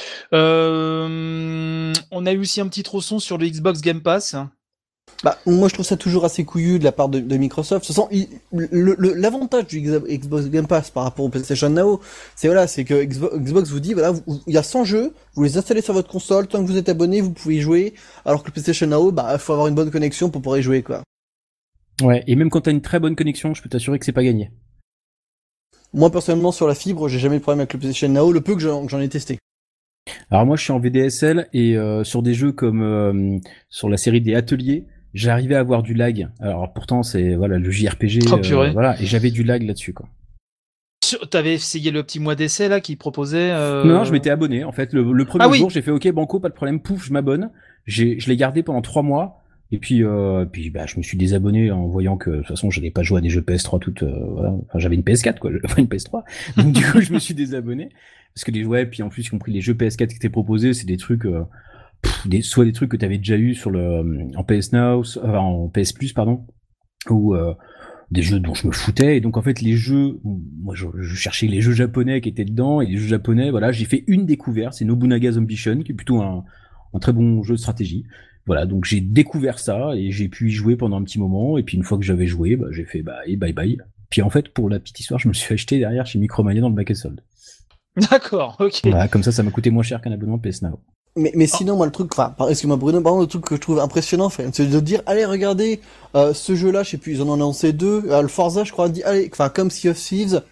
On a eu aussi un petit tronçon sur le Xbox Game Pass. Moi je trouve ça toujours assez couillu de la part de Microsoft. De toute façon, l'avantage du Xbox Game Pass par rapport au PlayStation Now, c'est que Xbox vous dit, voilà, il y a 100 jeux, vous les installez sur votre console, tant que vous êtes abonné, vous pouvez y jouer, alors que le PlayStation Now, faut avoir une bonne connexion pour pouvoir y jouer, quoi. Ouais, et même quand t'as une très bonne connexion, je peux t'assurer que c'est pas gagné. Moi, personnellement, sur la fibre, j'ai jamais eu de problème avec le PlayStation Now, le peu que j'en ai testé. Alors moi, je suis en VDSL et sur des jeux comme sur la série des Ateliers, j'arrivais à avoir du lag. Alors pourtant, c'est le JRPG, et j'avais du lag là-dessus, quoi. T'avais essayé le petit mois d'essai là qui proposait Non, je m'étais abonné. En fait, le premier jour, j'ai fait OK, banco, pas de problème, pouf, je m'abonne. Je l'ai gardé pendant 3 mois. Et puis je me suis désabonné en voyant que de toute façon j'allais pas jouer à des jeux PS3 enfin j'avais une PS4 quoi, pas une PS3. Donc du coup je me suis désabonné parce que puis en plus y compris les jeux PS4 qui étaient proposés, c'est des trucs soit des trucs que t'avais déjà eu sur en PS Now, en PS Plus pardon, ou des jeux dont je me foutais. Et donc en fait les jeux, moi je cherchais les jeux japonais qui étaient dedans, et les jeux japonais, j'ai fait une découverte, c'est Nobunaga's Ambition qui est plutôt un très bon jeu de stratégie. Voilà, donc j'ai découvert ça et j'ai pu y jouer pendant un petit moment, et puis une fois que j'avais joué, j'ai fait bye. Puis en fait, pour la petite histoire, je me suis acheté derrière chez Micromania dans le bac et solde. D'accord, ok. Voilà, comme ça m'a coûté moins cher qu'un abonnement PS Now. Mais sinon, moi, le truc, excuse-moi Bruno, par contre, le truc que je trouve impressionnant, c'est de dire, allez, regardez, ce jeu-là, je sais plus, ils en ont annoncé 2, le Forza, je crois, dit, allez, comme Sea of Thieves,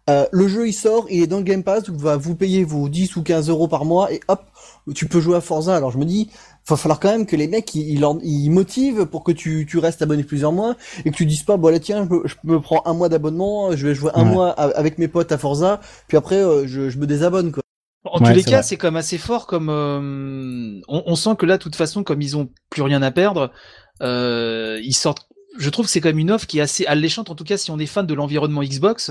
Le jeu il sort, il est dans le Game Pass, vous payez vos 10 ou 15 euros par mois et hop, tu peux jouer à Forza. Alors je me dis, va falloir quand même que les mecs ils motivent pour que tu restes abonné plusieurs mois et que tu dises pas, bon là tiens, je me prends un mois d'abonnement, je vais jouer un mois avec mes potes à Forza, puis après je me désabonne quoi. En tous les cas, c'est quand même assez fort, comme on sent que là, de toute façon, comme ils ont plus rien à perdre, ils sortent. Je trouve que c'est quand même une offre qui est assez alléchante, en tout cas si on est fan de l'environnement Xbox.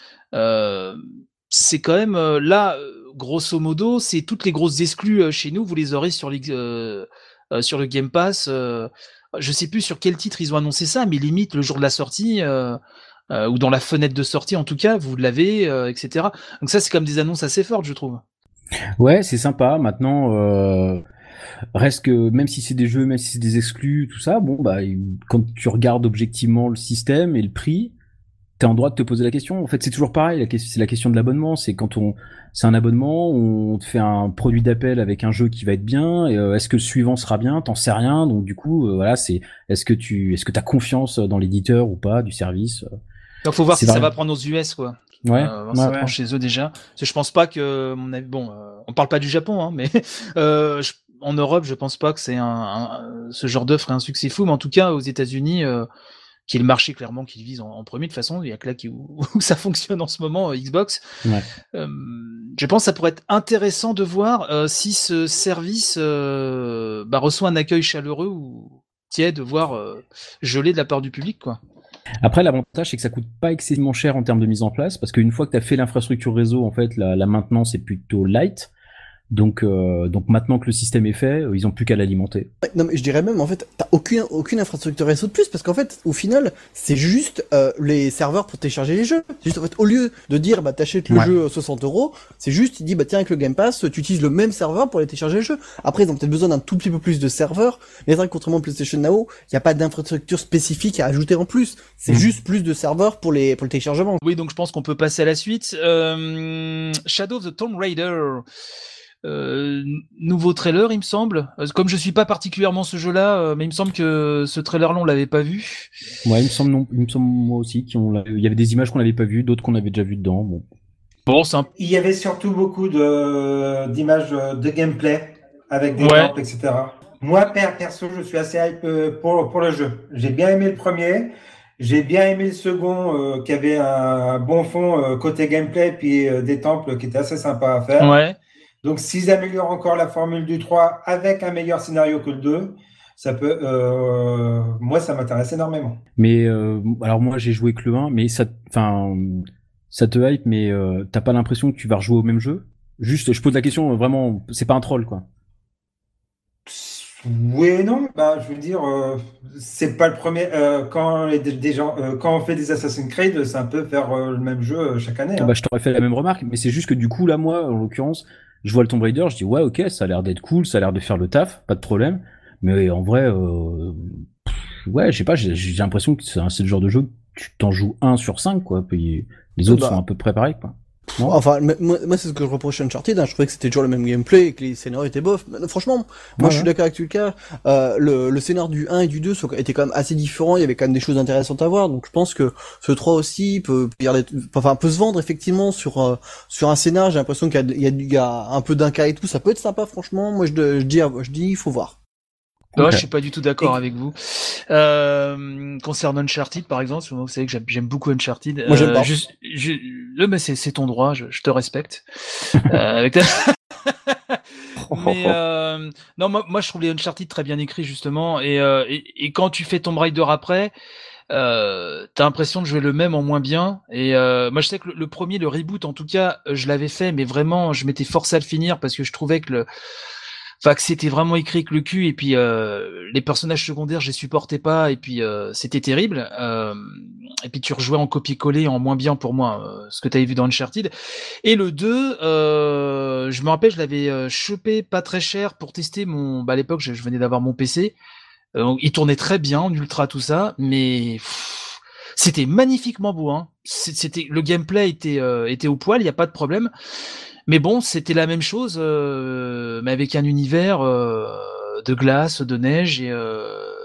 C'est quand même là, grosso modo, c'est toutes les grosses exclus chez nous, vous les aurez sur le Game Pass. Je sais plus sur quel titre ils ont annoncé ça, mais limite le jour de la sortie. Ou dans la fenêtre de sortie en tout cas, vous l'avez, etc. Donc ça c'est comme des annonces assez fortes, je trouve. Ouais, c'est sympa. Maintenant, reste que même si c'est des jeux, même si c'est des exclus, tout ça, bon bah quand tu regardes objectivement le système et le prix, t'es en droit de te poser la question. En fait, c'est toujours pareil. C'est la question de l'abonnement. C'est c'est un abonnement, on te fait un produit d'appel avec un jeu qui va être bien. Et, est-ce que le suivant sera bien? T'en sais rien. Donc du coup, voilà, est-ce que t'as confiance dans l'éditeur ou pas du service? Donc faut voir si ça va prendre aux US quoi. Ouais. Ça prend chez eux déjà. Parce que je pense pas que on parle pas du Japon hein, mais en Europe, je pense pas que c'est ce genre d'offre est un succès fou, mais en tout cas aux États-Unis, qui est le marché clairement qu'ils visent en premier de toute façon, il y a que là où ça fonctionne en ce moment Xbox. Ouais. Je pense que ça pourrait être intéressant de voir si ce service reçoit un accueil chaleureux ou tiède, voire gelé de la part du public quoi. Après, l'avantage, c'est que ça coûte pas excessivement cher en termes de mise en place, parce qu'une fois que tu as fait l'infrastructure réseau, en fait, la maintenance est plutôt light. Donc maintenant que le système est fait, ils ont plus qu'à l'alimenter. Non mais je dirais même en fait t'as aucune infrastructure réseau de plus parce qu'en fait au final c'est juste les serveurs pour télécharger les jeux. C'est juste en fait au lieu de dire bah t'achètes le jeu 60 €, c'est juste il dit bah tiens avec le Game Pass tu utilises le même serveur pour aller télécharger le jeu. Après ils ont peut-être besoin d'un tout petit peu plus de serveurs, mais c'est vrai que contrairement à PlayStation Now, il y a pas d'infrastructure spécifique à ajouter en plus. C'est juste plus de serveurs pour le téléchargement. Oui donc je pense qu'on peut passer à la suite. Shadow of the Tomb Raider. Nouveau trailer il me semble, comme je suis pas particulièrement ce jeu-là, mais il me semble que ce trailer-là on l'avait pas vu. Ouais, il me semble moi aussi il y avait des images qu'on n'avait pas vues, d'autres qu'on avait déjà vues dedans. Bon, il y avait surtout beaucoup d'images de gameplay avec des temples, etc. Moi perso je suis assez hype pour le jeu. J'ai bien aimé le premier. J'ai bien aimé le second qui avait un bon fond côté gameplay puis des temples qui étaient assez sympas à faire. Ouais. Donc, s'ils améliorent encore la formule du 3 avec un meilleur scénario que le 2, ça peut. Moi, ça m'intéresse énormément. Mais alors moi, j'ai joué que le 1, mais ça te hype, mais t'as pas l'impression que tu vas rejouer au même jeu? Juste, je pose la question, vraiment, c'est pas un troll, quoi. Oui et non. Bah, je veux dire, c'est pas le premier. Quand on fait des Assassin's Creed, c'est un peu faire le même jeu chaque année. Hein. Bah, je t'aurais fait la même remarque, mais c'est juste que du coup, là, moi, en l'occurrence, je vois le Tomb Raider, je dis ouais, ok, ça a l'air d'être cool, ça a l'air de faire le taf, pas de problème. Mais en vrai, ouais, je sais pas, j'ai l'impression que c'est le genre de jeu que tu t'en joues 1 sur 5, quoi. Puis les autres sont à peu près pareils, quoi. Non. Enfin, moi c'est ce que je reproche à Uncharted, hein. Je trouvais que c'était toujours le même gameplay et que les scénarios étaient bof. Mais, franchement, moi je suis d'accord avec Tulka. Le scénario du 1 et du 2 était quand même assez différents, il y avait quand même des choses intéressantes à voir. Donc je pense que ce 3 aussi peut se vendre effectivement sur un scénar. J'ai l'impression qu'il y a un peu d'un cas et tout, ça peut être sympa franchement. Moi je dis il faut voir. Okay. Je suis pas du tout d'accord avec vous. Concernant Uncharted, par exemple, vous savez que j'aime beaucoup Uncharted. Moi, j'aime pas. Mais c'est ton droit, je te respecte. Avec ta... Mais non, moi, je trouve les Uncharted très bien écrits justement, et quand tu fais Tomb Raider après, t'as l'impression de jouer le même en moins bien. Et moi, je sais que le premier, le reboot, en tout cas, je l'avais fait, mais vraiment, je m'étais forcé à le finir parce que je trouvais que que c'était vraiment écrit avec le cul, et puis les personnages secondaires je les supportais pas, et puis c'était terrible, et puis tu rejouais en copier-coller en moins bien pour moi ce que tu avais vu dans Uncharted. Et le 2 je me rappelle, je l'avais chopé pas très cher pour tester à l'époque je venais d'avoir mon PC, il tournait très bien en ultra tout ça, mais c'était magnifiquement beau, hein. C'était le gameplay était au poil, il y a pas de problème. Mais bon, c'était la même chose, mais avec un univers de glace, de neige,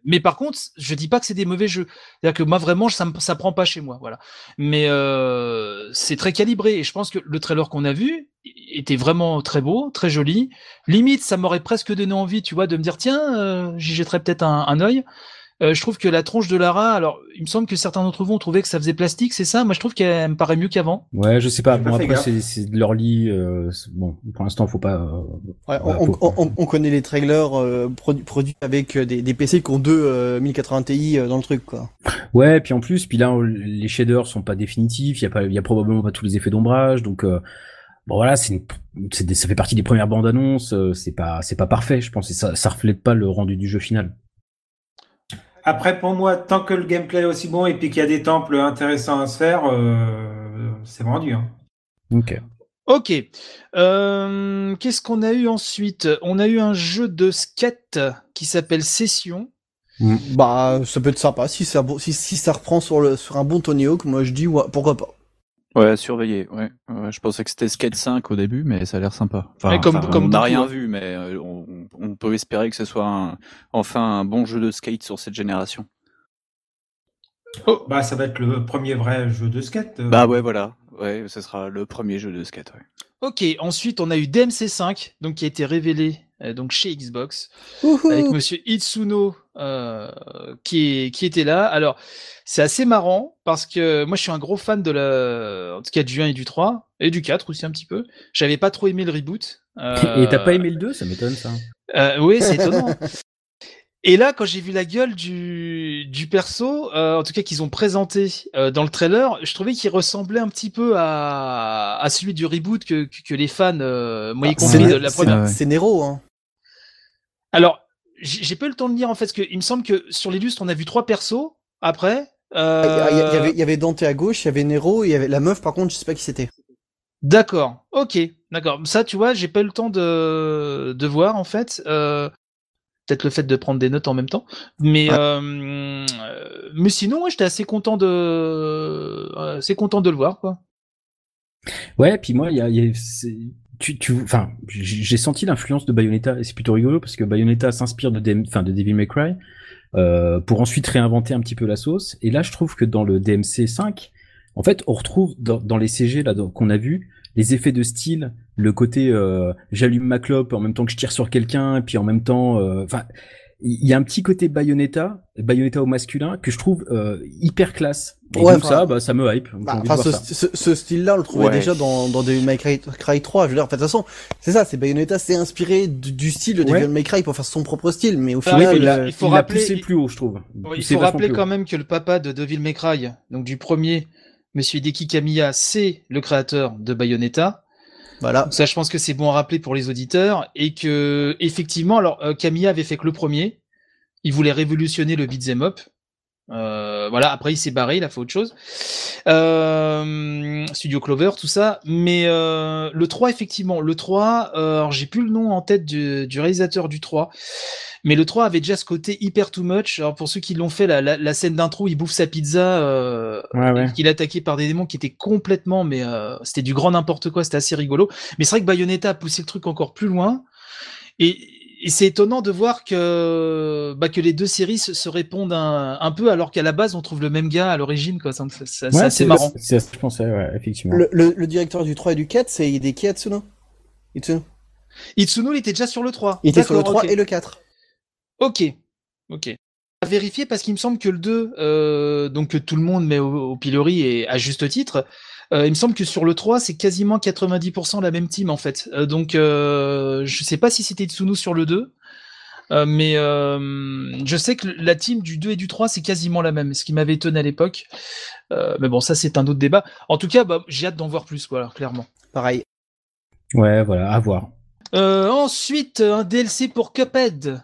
Mais par contre, je dis pas que c'est des mauvais jeux. C'est-à-dire que moi vraiment, ça prend pas chez moi, voilà. Mais c'est très calibré et je pense que le trailer qu'on a vu était vraiment très beau, très joli. Limite, ça m'aurait presque donné envie, tu vois, de me dire tiens, j'y jetterais peut-être un œil. Je trouve que la tronche de Lara, alors il me semble que certains d'entre vous ont trouvé que ça faisait plastique, c'est ça? Moi je trouve qu'elle me paraît mieux qu'avant. Ouais, je sais pas. J'ai Bon, pas fait après, gaffe. c'est de l'early. Bon, pour l'instant, faut pas. Ouais, voilà, on connaît les trailers produits avec des PC qui ont 1080 Ti dans le truc, quoi. Ouais, puis en plus, puis là, les shaders sont pas définitifs. Il y a probablement pas tous les effets d'ombrage, donc. Bon voilà, ça fait partie des premières bandes annonces. C'est pas parfait, je pense. Et ça reflète pas le rendu du jeu final. Après, pour moi, tant que le gameplay est aussi bon et puis qu'il y a des temples intéressants à se faire, c'est vendu. Hein. Ok. Ok. Qu'est-ce qu'on a eu ensuite? On a eu un jeu de skate qui s'appelle Session. Bah, ça peut être sympa si ça reprend sur un bon Tony Hawk. Moi, je dis ouais, pourquoi pas. Ouais, surveiller. Ouais. Je pensais que c'était Skate 5 au début, mais ça a l'air sympa. Ouais, comme on n'a beaucoup, rien hein. vu, mais on peut espérer que ce soit enfin un bon jeu de skate sur cette génération. Oh. Bah, ça va être le premier vrai jeu de skate. Bah ouais, voilà. Ouais, ce sera le premier jeu de skate. Ouais. Ok. Ensuite, on a eu DMC5, donc qui a été révélé donc chez Xbox Wouhou. avec Monsieur Itsuno qui était là. Alors, c'est assez marrant parce que moi, je suis un gros fan en tout cas du 1 et du 3 et du 4 aussi un petit peu. J'avais pas trop aimé le reboot. Et t'as pas aimé le 2, ça m'étonne ça. Oui, c'est étonnant. Et là, quand j'ai vu la gueule du perso, en tout cas qu'ils ont présenté dans le trailer, je trouvais qu'il ressemblait un petit peu à celui du reboot que les fans, moi y compris de la première. C'est Nero, hein. Alors, j'ai pas eu le temps de lire en fait, parce que il me semble que sur l'illustre, on a vu 3 persos. Après, Il y avait Dante à gauche, il y avait Nero, il y avait la meuf. Par contre, je sais pas qui c'était. d'accord, ok, d'accord. Ça, tu vois, j'ai pas eu le temps de voir en fait. Peut-être le fait de prendre des notes en même temps, mais mais sinon, ouais, j'étais assez content de le voir, quoi. Ouais, puis moi, enfin, j'ai senti l'influence de Bayonetta et c'est plutôt rigolo parce que Bayonetta s'inspire de Devil May Cry pour ensuite réinventer un petit peu la sauce. Et là, je trouve que dans le DMC 5, en fait, on retrouve dans les CG là qu'on a vu les effets de style, le côté j'allume ma clope en même temps que je tire sur quelqu'un, et puis en même temps, enfin, il y a un petit côté Bayonetta au masculin que je trouve hyper classe. Et Ouais, donc ça me hype. J'ai envie de voir ça. Ce style-là, on le trouvait déjà dans Devil May Cry 3. Je veux dire, en fait, de toute façon, c'est ça, c'est Bayonetta, c'est inspiré du style de Devil May Cry pour faire son propre style, mais au final, il l'a poussé plus haut, je trouve. Il faut rappeler quand même que le papa de Devil May Cry, donc du premier, Monsieur Hideki Kamiya, c'est le créateur de Bayonetta. Voilà. Donc ça, je pense que c'est bon à rappeler pour les auditeurs. Et que, effectivement, alors, Kamiya avait fait que le premier. Il voulait révolutionner le beat'em up. Voilà, après, il s'est barré, il a fait autre chose. Studio Clover, tout ça. Mais le 3, effectivement, le 3, alors j'ai plus le nom en tête du réalisateur du 3. Mais le 3 avait déjà ce côté hyper too much. Alors pour ceux qui l'ont fait, la scène d'intro, il bouffe sa pizza, qu'il est attaqué par des démons qui étaient complètement, mais c'était du grand n'importe quoi, c'était assez rigolo. Mais c'est vrai que Bayonetta a poussé le truc encore plus loin. Et c'est étonnant de voir que les deux séries se répondent un peu, alors qu'à la base on trouve le même gars à l'origine, quoi. C'est assez marrant. C'est ce que je pensais, ouais, effectivement. Le directeur du 3 et du 4, c'est Hideki Itsuno. Itsuno, il était déjà sur le 3. Il était sur le 3 et le 4. Ok. À vérifier parce qu'il me semble que le 2, donc que tout le monde met au pilori et à juste titre, il me semble que sur le 3, c'est quasiment 90% la même team en fait. Donc je sais pas si c'était Itsuno sur le 2, mais je sais que la team du 2 et du 3, c'est quasiment la même, ce qui m'avait étonné à l'époque. Mais bon, ça c'est un autre débat. En tout cas, j'ai hâte d'en voir plus, quoi, alors, clairement. Pareil. Ouais, voilà, à voir. Ensuite, un DLC pour Cuphead.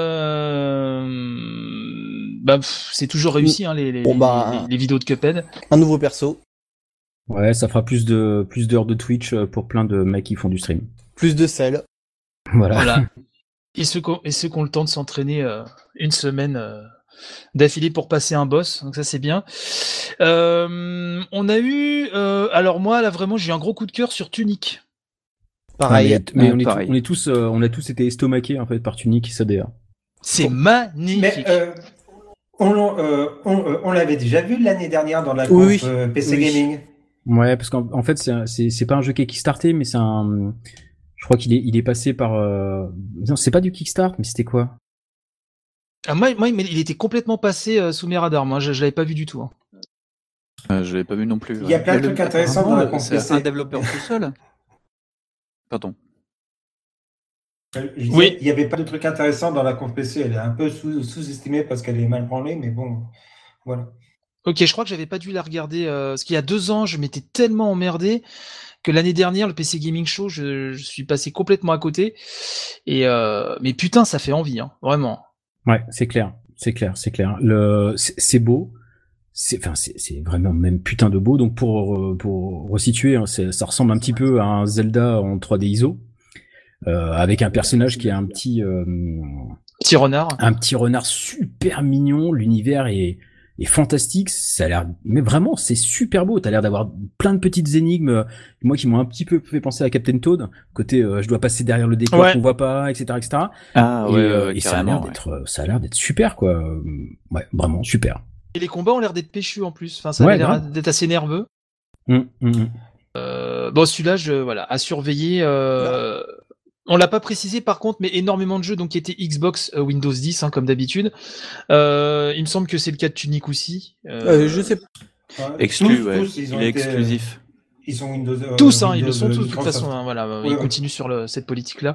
C'est toujours réussi, hein, les vidéos de Cuphead. Un nouveau perso. Ouais, ça fera plus d'heures de Twitch pour plein de mecs qui font du stream. Plus de sel. Voilà. Et ceux qui ont le temps de s'entraîner une semaine d'affilée pour passer un boss, donc ça c'est bien. On a eu, alors moi là vraiment j'ai eu un gros coup de cœur sur Tunic. Pareil. Mais on a tous été estomaqués en fait par Tunic et sa DA. C'est magnifique. Mais on l'avait déjà vu l'année dernière dans la conf PC Gaming. Ouais, parce qu'en fait, c'est pas un jeu qui est kickstarté, mais c'est un. Je crois qu'il est passé par. Non, c'est pas du kickstart, mais c'était quoi? Ah, moi, mais il était complètement passé sous mes radars. Moi, je l'avais pas vu du tout. Je l'avais pas vu non plus. Il y a plein de trucs intéressants dans la conf PC. C'est un développeur tout seul. Pardon. Oui. Il n'y avait pas de trucs intéressants dans la conf PC. Elle est un peu sous-estimée parce qu'elle est mal branlée, mais bon, voilà. Ok, je crois que j'avais pas dû la regarder. Parce qu'il y a 2 ans, je m'étais tellement emmerdé que l'année dernière, le PC Gaming Show, je suis passé complètement à côté. Mais putain, ça fait envie, hein, vraiment. Ouais, c'est clair. C'est beau. C'est vraiment même putain de beau. Donc pour resituer, hein, ça ressemble un petit peu à un Zelda en 3D ISO, avec un personnage qui est un petit renard. Un petit renard super mignon. L'univers est fantastique. Ça a l'air, mais vraiment, c'est super beau. T'as l'air d'avoir plein de petites énigmes, moi qui m'ont un petit peu fait penser à Captain Toad. Côté, je dois passer derrière le décor qu'on voit pas, etc. Ah ouais, et ça a l'air d'être super, quoi. Ouais, vraiment super. Et les combats ont l'air d'être péchus en plus. Enfin, ça a l'air d'être assez nerveux. Bon, celui-là, à surveiller. On l'a pas précisé par contre, mais énormément de jeux donc qui étaient Xbox Windows 10 comme d'habitude. Il me semble que c'est le cas de Tunic aussi. Je sais pas. Exclu, il est exclusif. Ils sont Windows. Tous, Windows, ils le sont tous de toute façon. Ils continuent sur cette politique-là.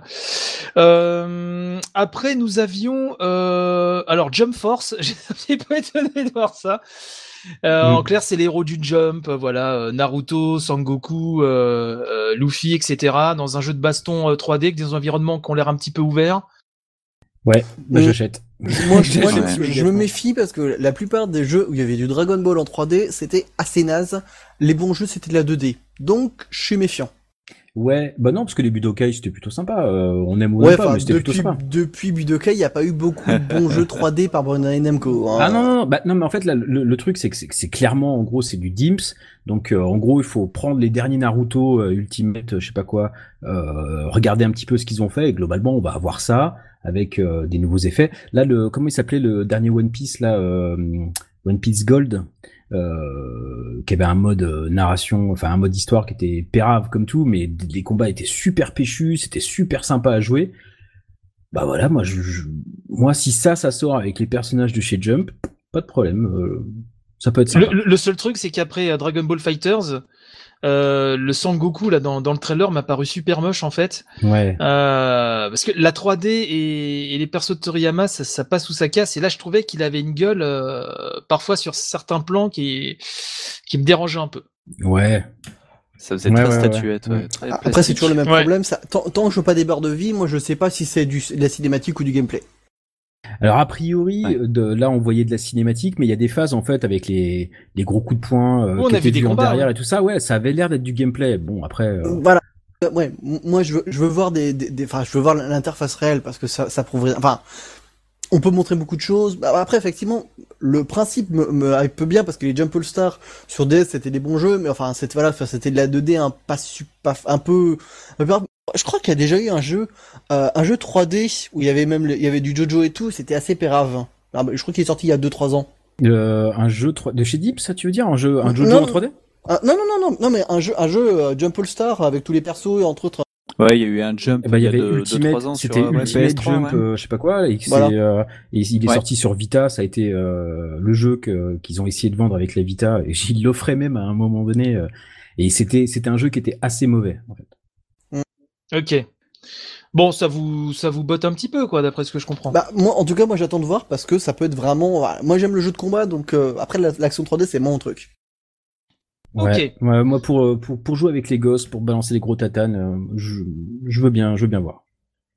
Après, nous avions alors Jump Force. J'ai un petit peu étonné de voir ça. En clair, c'est les héros du Jump, Naruto, Sangoku, Luffy, etc. Dans un jeu de baston 3D avec des environnements qui ont l'air un petit peu ouverts. Ouais, j'achète. Moi, je me méfie parce que la plupart des jeux où il y avait du Dragon Ball en 3D, c'était assez naze. Les bons jeux, c'était de la 2D. Donc, je suis méfiant. Ouais, bah non, parce que les Budokai, c'était plutôt sympa. On aime ou pas, mais c'était plutôt sympa. Depuis Budokai, il n'y a pas eu beaucoup de bons jeux 3D par Bandai Namco. Hein. Ah non, mais en fait, là, le truc, c'est que c'est clairement, en gros, c'est du DIMS. Donc, en gros, il faut prendre les derniers Naruto, Ultimate, je sais pas quoi, regarder un petit peu ce qu'ils ont fait, et globalement, on va avoir ça, avec des nouveaux effets. Là, comment il s'appelait le dernier One Piece, là, One Piece Gold, qui avait un mode narration, enfin un mode histoire qui était pérave comme tout, mais les combats étaient super péchus, c'était super sympa à jouer. Bah voilà, moi si ça sort avec les personnages de chez Jump, pas de problème, ça peut être sympa. Le seul truc, c'est qu'après Dragon Ball Fighters, le Sangoku là dans le trailer m'a paru super moche en fait. Ouais. Parce que la 3D et les persos de Toriyama, ça passe ou ça casse. Et là, je trouvais qu'il avait une gueule parfois sur certains plans qui me dérangeait un peu. Ouais. Ça faisait très statuette. Ouais. Très après, c'est toujours le même problème. Ça, tant que je joue pas des barres de vie, moi je sais pas si c'est de la cinématique ou du gameplay. Alors a priori, là on voyait de la cinématique, mais il y a des phases en fait avec les gros coups de poing qui étaient vus en derrière et tout ça. Ouais, ça avait l'air d'être du gameplay. Bon après. Voilà. Ouais, moi je veux voir enfin je veux voir l'interface réelle parce que ça prouverait. Enfin, on peut montrer beaucoup de choses. Après effectivement, le principe me hype bien parce que les Jump All Star sur DS c'était des bons jeux, mais enfin c'était de la 2D un peu. Je crois qu'il y a déjà eu un jeu 3D où il y avait du JoJo et tout, c'était assez pérave. Je crois qu'il est sorti il y a 2-3 ans. Un jeu de chez Deep, ça tu veux dire un JoJo en 3D? Non, mais un jeu Jump All Star avec tous les persos et entre autres. Ouais, il y a eu un Jump. Il y avait Ultimate, c'était Ultimate Jump, je sais pas quoi, et il est sorti sur Vita. Ça a été le jeu qu'ils ont essayé de vendre avec la Vita, et ils l'offraient même à un moment donné. Et c'était un jeu qui était assez mauvais en fait. Ok. Bon, ça vous botte un petit peu, quoi, d'après ce que je comprends. Moi, en tout cas, j'attends de voir parce que ça peut être vraiment. Moi, j'aime le jeu de combat, donc après l'action 3D, c'est mon truc. Ouais. Ouais, moi, pour jouer avec les gosses, pour balancer les gros tatanes, je veux bien voir.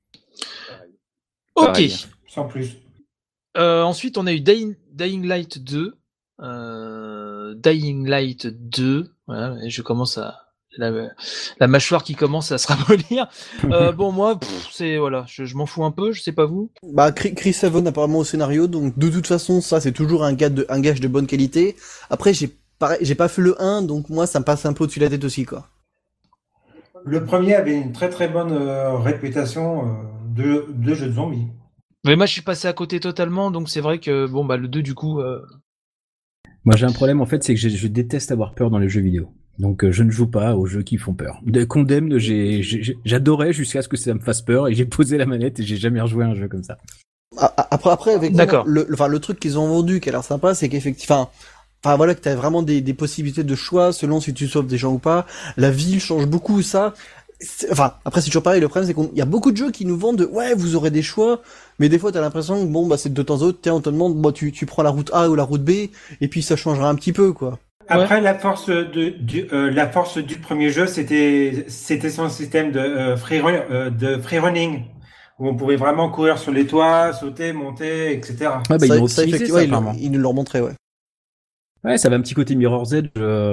Ok. Pareil. Sans plus. Ensuite, on a eu Dying Light 2. Dying Light 2. Voilà, et je commence à la mâchoire qui commence à se ramollir. Bon, moi, je m'en fous un peu, je sais pas vous. Chris Avon apparemment au scénario, donc de toute façon, ça c'est toujours un gage de bonne qualité. Après, j'ai pas fait le 1, donc moi ça me passe un peu au-dessus de la tête aussi, quoi. Le premier avait une très très bonne réputation de jeu de zombies. Mais moi, je suis passé à côté totalement, donc c'est vrai que bon, le 2, du coup. Moi, j'ai un problème, en fait, c'est que je déteste avoir peur dans les jeux vidéo. Donc, je ne joue pas aux jeux qui font peur. De Condemned, j'adorais jusqu'à ce que ça me fasse peur et j'ai posé la manette et j'ai jamais rejoué à un jeu comme ça. Après, avec D'accord. le truc qu'ils ont vendu qui a l'air sympa, c'est qu'effectivement, voilà, que t'as vraiment des possibilités de choix selon si tu sauves des gens ou pas. La ville change beaucoup, ça. Après, c'est toujours pareil. Le problème, c'est qu'il y a beaucoup de jeux qui nous vendent ouais, vous aurez des choix, mais des fois, t'as l'impression que c'est de temps en temps, tiens, on te demande, tu prends la route A ou la route B, et puis ça changera un petit peu, quoi. Après, la force du premier jeu, c'était son système de free running, où on pouvait vraiment courir sur les toits, sauter, monter, etc. Ouais, ils l'ont optimisé, ça, apparemment. Ils nous l'ont montré, ouais. Ouais, ça avait un petit côté Mirror's Edge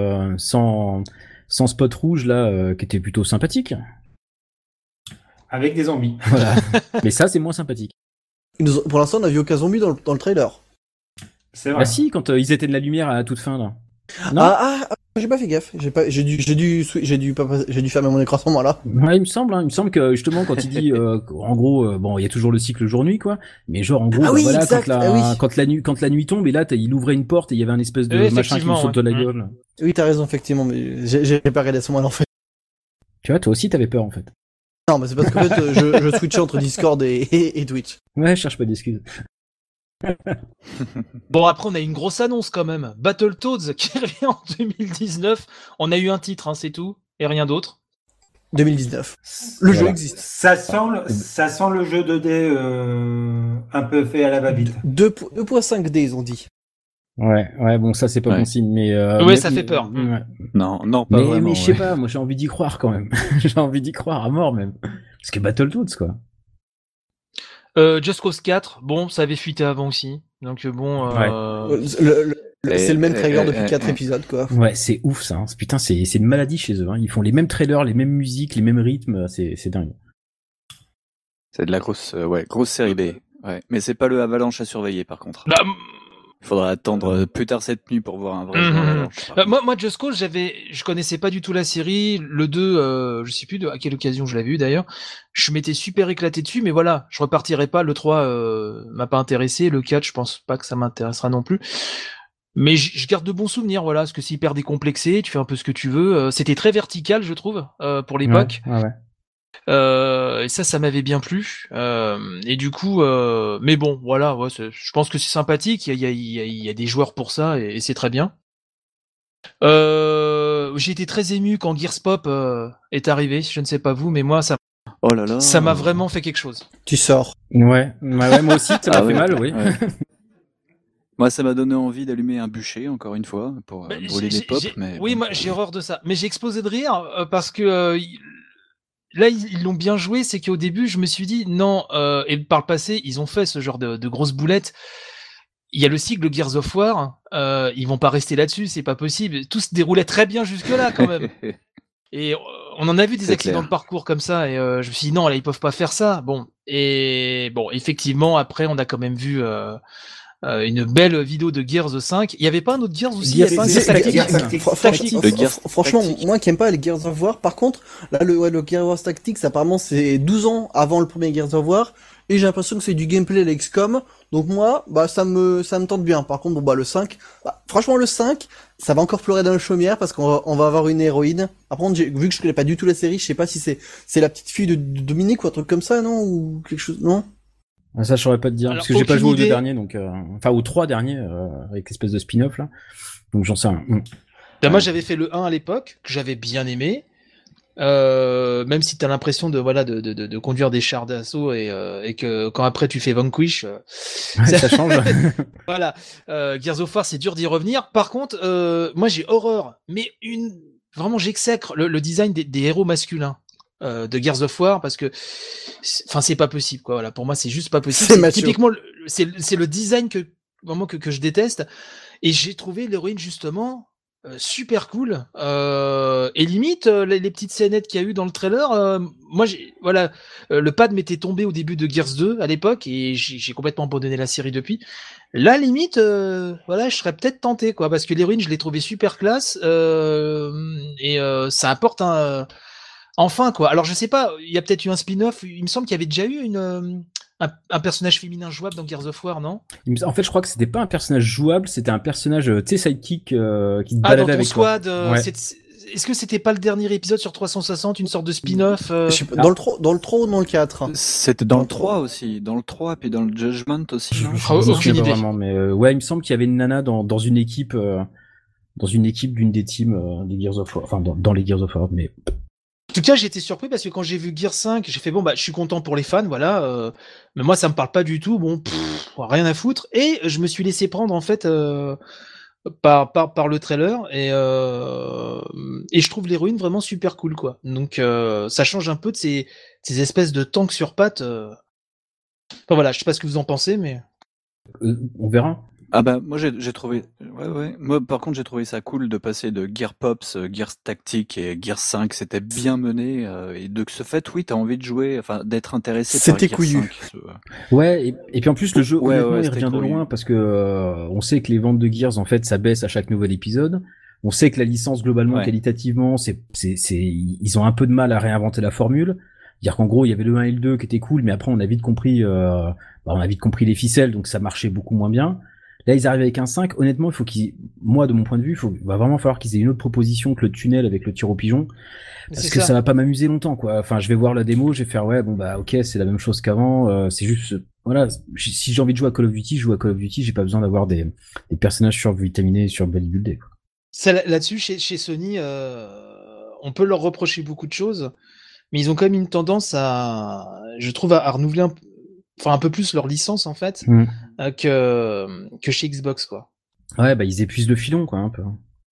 sans spot rouge là, qui était plutôt sympathique. Avec des zombies. Voilà. Mais ça, c'est moins sympathique. Pour l'instant, on n'a vu aucun zombie dans le trailer. C'est vrai. Ah si, quand ils étaient de la lumière à la toute fin là. Non j'ai pas fait gaffe. J'ai dû fermer mon écran à ce moment-là. Ouais, il me semble que justement quand il dit en gros bon, il y a toujours le cycle jour-nuit quoi, mais genre en gros voilà exact. Quand la nuit tombe et là il ouvrait une porte et il y avait un espèce de machin qui me saute de la gueule. Oui, t'as raison effectivement, mais j'ai pas regardé à ce moment-là en fait. Tu vois, toi aussi t'avais peur en fait. Non, mais c'est parce qu'en fait je switchais entre Discord et Twitch. Ouais, je cherche pas d'excuses. Bon, après, on a une grosse annonce quand même. Battletoads qui revient en 2019. On a eu un titre, c'est tout, et rien d'autre. 2019. Le jeu existe. Ça sent le jeu 2D un peu fait à la va-vite. 2.5D, ils ont dit. Ouais, bon, ça c'est pas bon signe, mais. Ça fait peur. Ouais. Non, pas vraiment. Mais je sais pas, moi j'ai envie d'y croire quand même. J'ai envie d'y croire à mort même. Parce que Battletoads quoi. Just Cause 4, bon, ça avait fuité avant aussi. Donc bon. C'est le même trailer depuis 4 épisodes, quoi. Ouais, c'est ouf ça. Hein. Putain, c'est une maladie chez eux. Hein. Ils font les mêmes trailers, les mêmes musiques, les mêmes rythmes. C'est dingue. C'est de la grosse série B. Ouais. Mais c'est pas le Avalanche à surveiller par contre. Il faudra attendre plus tard cette nuit pour voir un vrai Avalanche. Moi, Just Cause, je connaissais pas du tout la série. Le 2, je sais plus à quelle occasion je l'ai vu d'ailleurs. Je m'étais super éclaté dessus, mais voilà, je repartirai pas. Le 3 m'a pas intéressé. Le 4, je pense pas que ça m'intéressera non plus. Mais je garde de bons souvenirs, voilà, parce que c'est hyper décomplexé, tu fais un peu ce que tu veux. C'était très vertical, je trouve, pour l'époque. Ouais. Et ça m'avait bien plu. Et du coup, mais bon, voilà, je pense que c'est sympathique. Il y a des joueurs pour ça et c'est très bien. J'ai été très ému quand Gears Pop est arrivé. Je ne sais pas vous, mais moi, ça m'a vraiment fait quelque chose. Tu sors. Ouais, moi aussi, ça m'a fait mal, oui. Ouais. Moi, ça m'a donné envie d'allumer un bûcher, encore une fois, pour brûler des pops. Mais oui, moi, j'ai horreur de ça. Mais j'ai explosé de rire parce que là, ils l'ont bien joué. C'est qu'au début, je me suis dit non. Et par le passé, ils ont fait ce genre de grosses boulettes. Il y a le cycle Gears of War. Ils vont pas rester là-dessus, c'est pas possible. Tout se déroulait très bien jusque-là, quand même. Et on en a vu des accidents de parcours comme ça. Et je me suis dit non, là, ils peuvent pas faire ça. Bon, effectivement, après, on a quand même vu. Une belle vidéo de Gears 5. Il y avait pas un autre Gears aussi? Franchement, moi qui aime pas les Gears of War, par contre, là, le Gears of War Tactics, apparemment, c'est 12 ans avant le premier Gears of War, et j'ai l'impression que c'est du gameplay à l'XCOM, donc moi, ça me tente bien. Par contre, le 5, franchement, le 5, ça va encore pleurer dans le chaumière, parce qu'on va avoir une héroïne. Après, vu que je connais pas du tout la série, je sais pas si c'est la petite fille de Dominique ou un truc comme ça, non? Ou quelque chose, non? Ça, je saurais pas te dire, parce que j'ai pas joué aux 2 derniers, donc, enfin, aux 3 derniers, avec l'espèce de spin-off, là. Donc, j'en sais rien. Moi, j'avais fait le 1 à l'époque, que j'avais bien aimé. Même si t'as l'impression de conduire des chars d'assaut et que quand après tu fais Vanquish, ça change. Voilà. Gears of War, c'est dur d'y revenir. Par contre, moi, j'ai horreur, mais vraiment, j'exècre le design des héros masculins. De Gears of War parce que c'est pas possible quoi. Voilà, pour moi c'est juste pas possible. Typiquement c'est le design que je déteste et j'ai trouvé l'héroïne justement super cool et limite les petites scénettes qu'il y a eu dans le trailer moi le pad m'était tombé au début de Gears 2 à l'époque et j'ai complètement abandonné la série depuis. Là limite je serais peut-être tenté quoi parce que l'héroïne je l'ai trouvée super classe et ça apporte enfin quoi. Alors je sais pas, il y a peut-être eu un spin-off. Il me semble qu'il y avait déjà eu un personnage féminin jouable dans Gears of War, non? En fait, je crois que c'était pas un personnage jouable, c'était un personnage, tu sais, sidekick qui te Ah, dans baladait ton avec toi. squad, Ouais. est-ce que c'était pas le dernier épisode sur 360, une sorte de spin-off Je sais pas, dans le 3 ou dans le 4? C'était dans le 3 aussi, dans le 3 puis dans le Judgment aussi. Je non me Ah, souviens aucune pas idée. vraiment, mais ouais, il me semble qu'il y avait une nana dans une équipe, d'une des teams des Gears of War, enfin dans les Gears of War, mais En tout cas, j'ai été surpris parce que quand j'ai vu Gear 5, j'ai fait bon, bah, je suis content pour les fans, voilà. Mais moi, ça me parle pas du tout. Bon, rien à foutre. Et je me suis laissé prendre en fait par le trailer et je trouve l'héroïne vraiment super cool, quoi. Donc, ça change un peu de ces espèces de tanks sur pattes. Enfin voilà, je sais pas ce que vous en pensez, mais on verra. Ah bah moi j'ai trouvé ouais. Moi par contre j'ai trouvé ça cool de passer de Gear Pops, Gears Tactique et Gears 5, c'était bien mené et de ce fait oui, t'as envie de jouer, enfin d'être intéressé par C'était Gears couillu. 5. Ouais, et puis en plus le jeu, Ouais, honnêtement, ouais, il c'était revient de cool. loin parce que on sait que les ventes de Gears en fait ça baisse à chaque nouvel épisode. On sait que la licence globalement, Ouais. qualitativement, ils ont un peu de mal à réinventer la formule. Dire qu'en gros il y avait le 1 et le 2 qui étaient cool, mais après on a vite compris les ficelles, donc ça marchait beaucoup moins bien. Là, ils arrivent avec un 5. Honnêtement, moi, de mon point de vue, va vraiment falloir qu'ils aient une autre proposition que le tunnel avec le tir au pigeon. Parce que ça va pas m'amuser longtemps, quoi. Enfin, je vais voir la démo, je vais faire, ouais, bon, bah, ok, c'est la même chose qu'avant. C'est juste, voilà. Si j'ai envie de jouer à Call of Duty, je joue à Call of Duty. J'ai pas besoin d'avoir des personnages survitaminés, surbodybuildés, quoi. là-dessus, chez Sony, on peut leur reprocher beaucoup de choses, mais ils ont quand même une tendance je trouve, à renouveler un peu plus leur licence, en fait, que chez Xbox, quoi. Ouais, bah, ils épuisent le filon, quoi, un peu.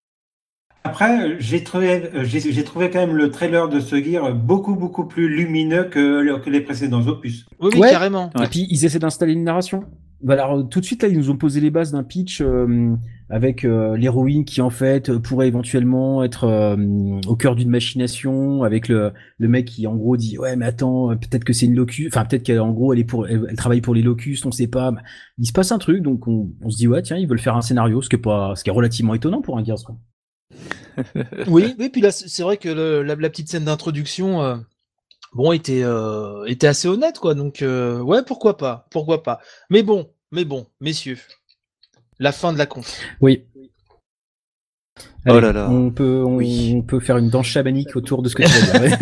Après, j'ai trouvé quand même le trailer de ce Gear beaucoup plus lumineux que les précédents opus. Oui, Ouais. carrément. Et puis, ils essaient d'installer une narration. Bah, alors, tout de suite, là, ils nous ont posé les bases d'un pitch avec l'héroïne qui, en fait, pourrait éventuellement être au cœur d'une machination, avec le mec qui, en gros, dit « Ouais, mais attends, peut-être que c'est une locus... Enfin, peut-être qu'en gros, elle travaille pour les locustes, on sait pas. » Il se passe un truc, donc on se dit « Ouais, tiens, ils veulent faire un scénario, ce qui est relativement étonnant pour un Gears, quoi. » Oui, puis là, c'est vrai que la petite scène d'introduction... était assez honnête, quoi. Donc ouais, pourquoi pas. Mais bon, messieurs, la fin de la conf. Oui. Oh Allez, là là. on peut faire une danse chamanique autour de ce que tu vas dire.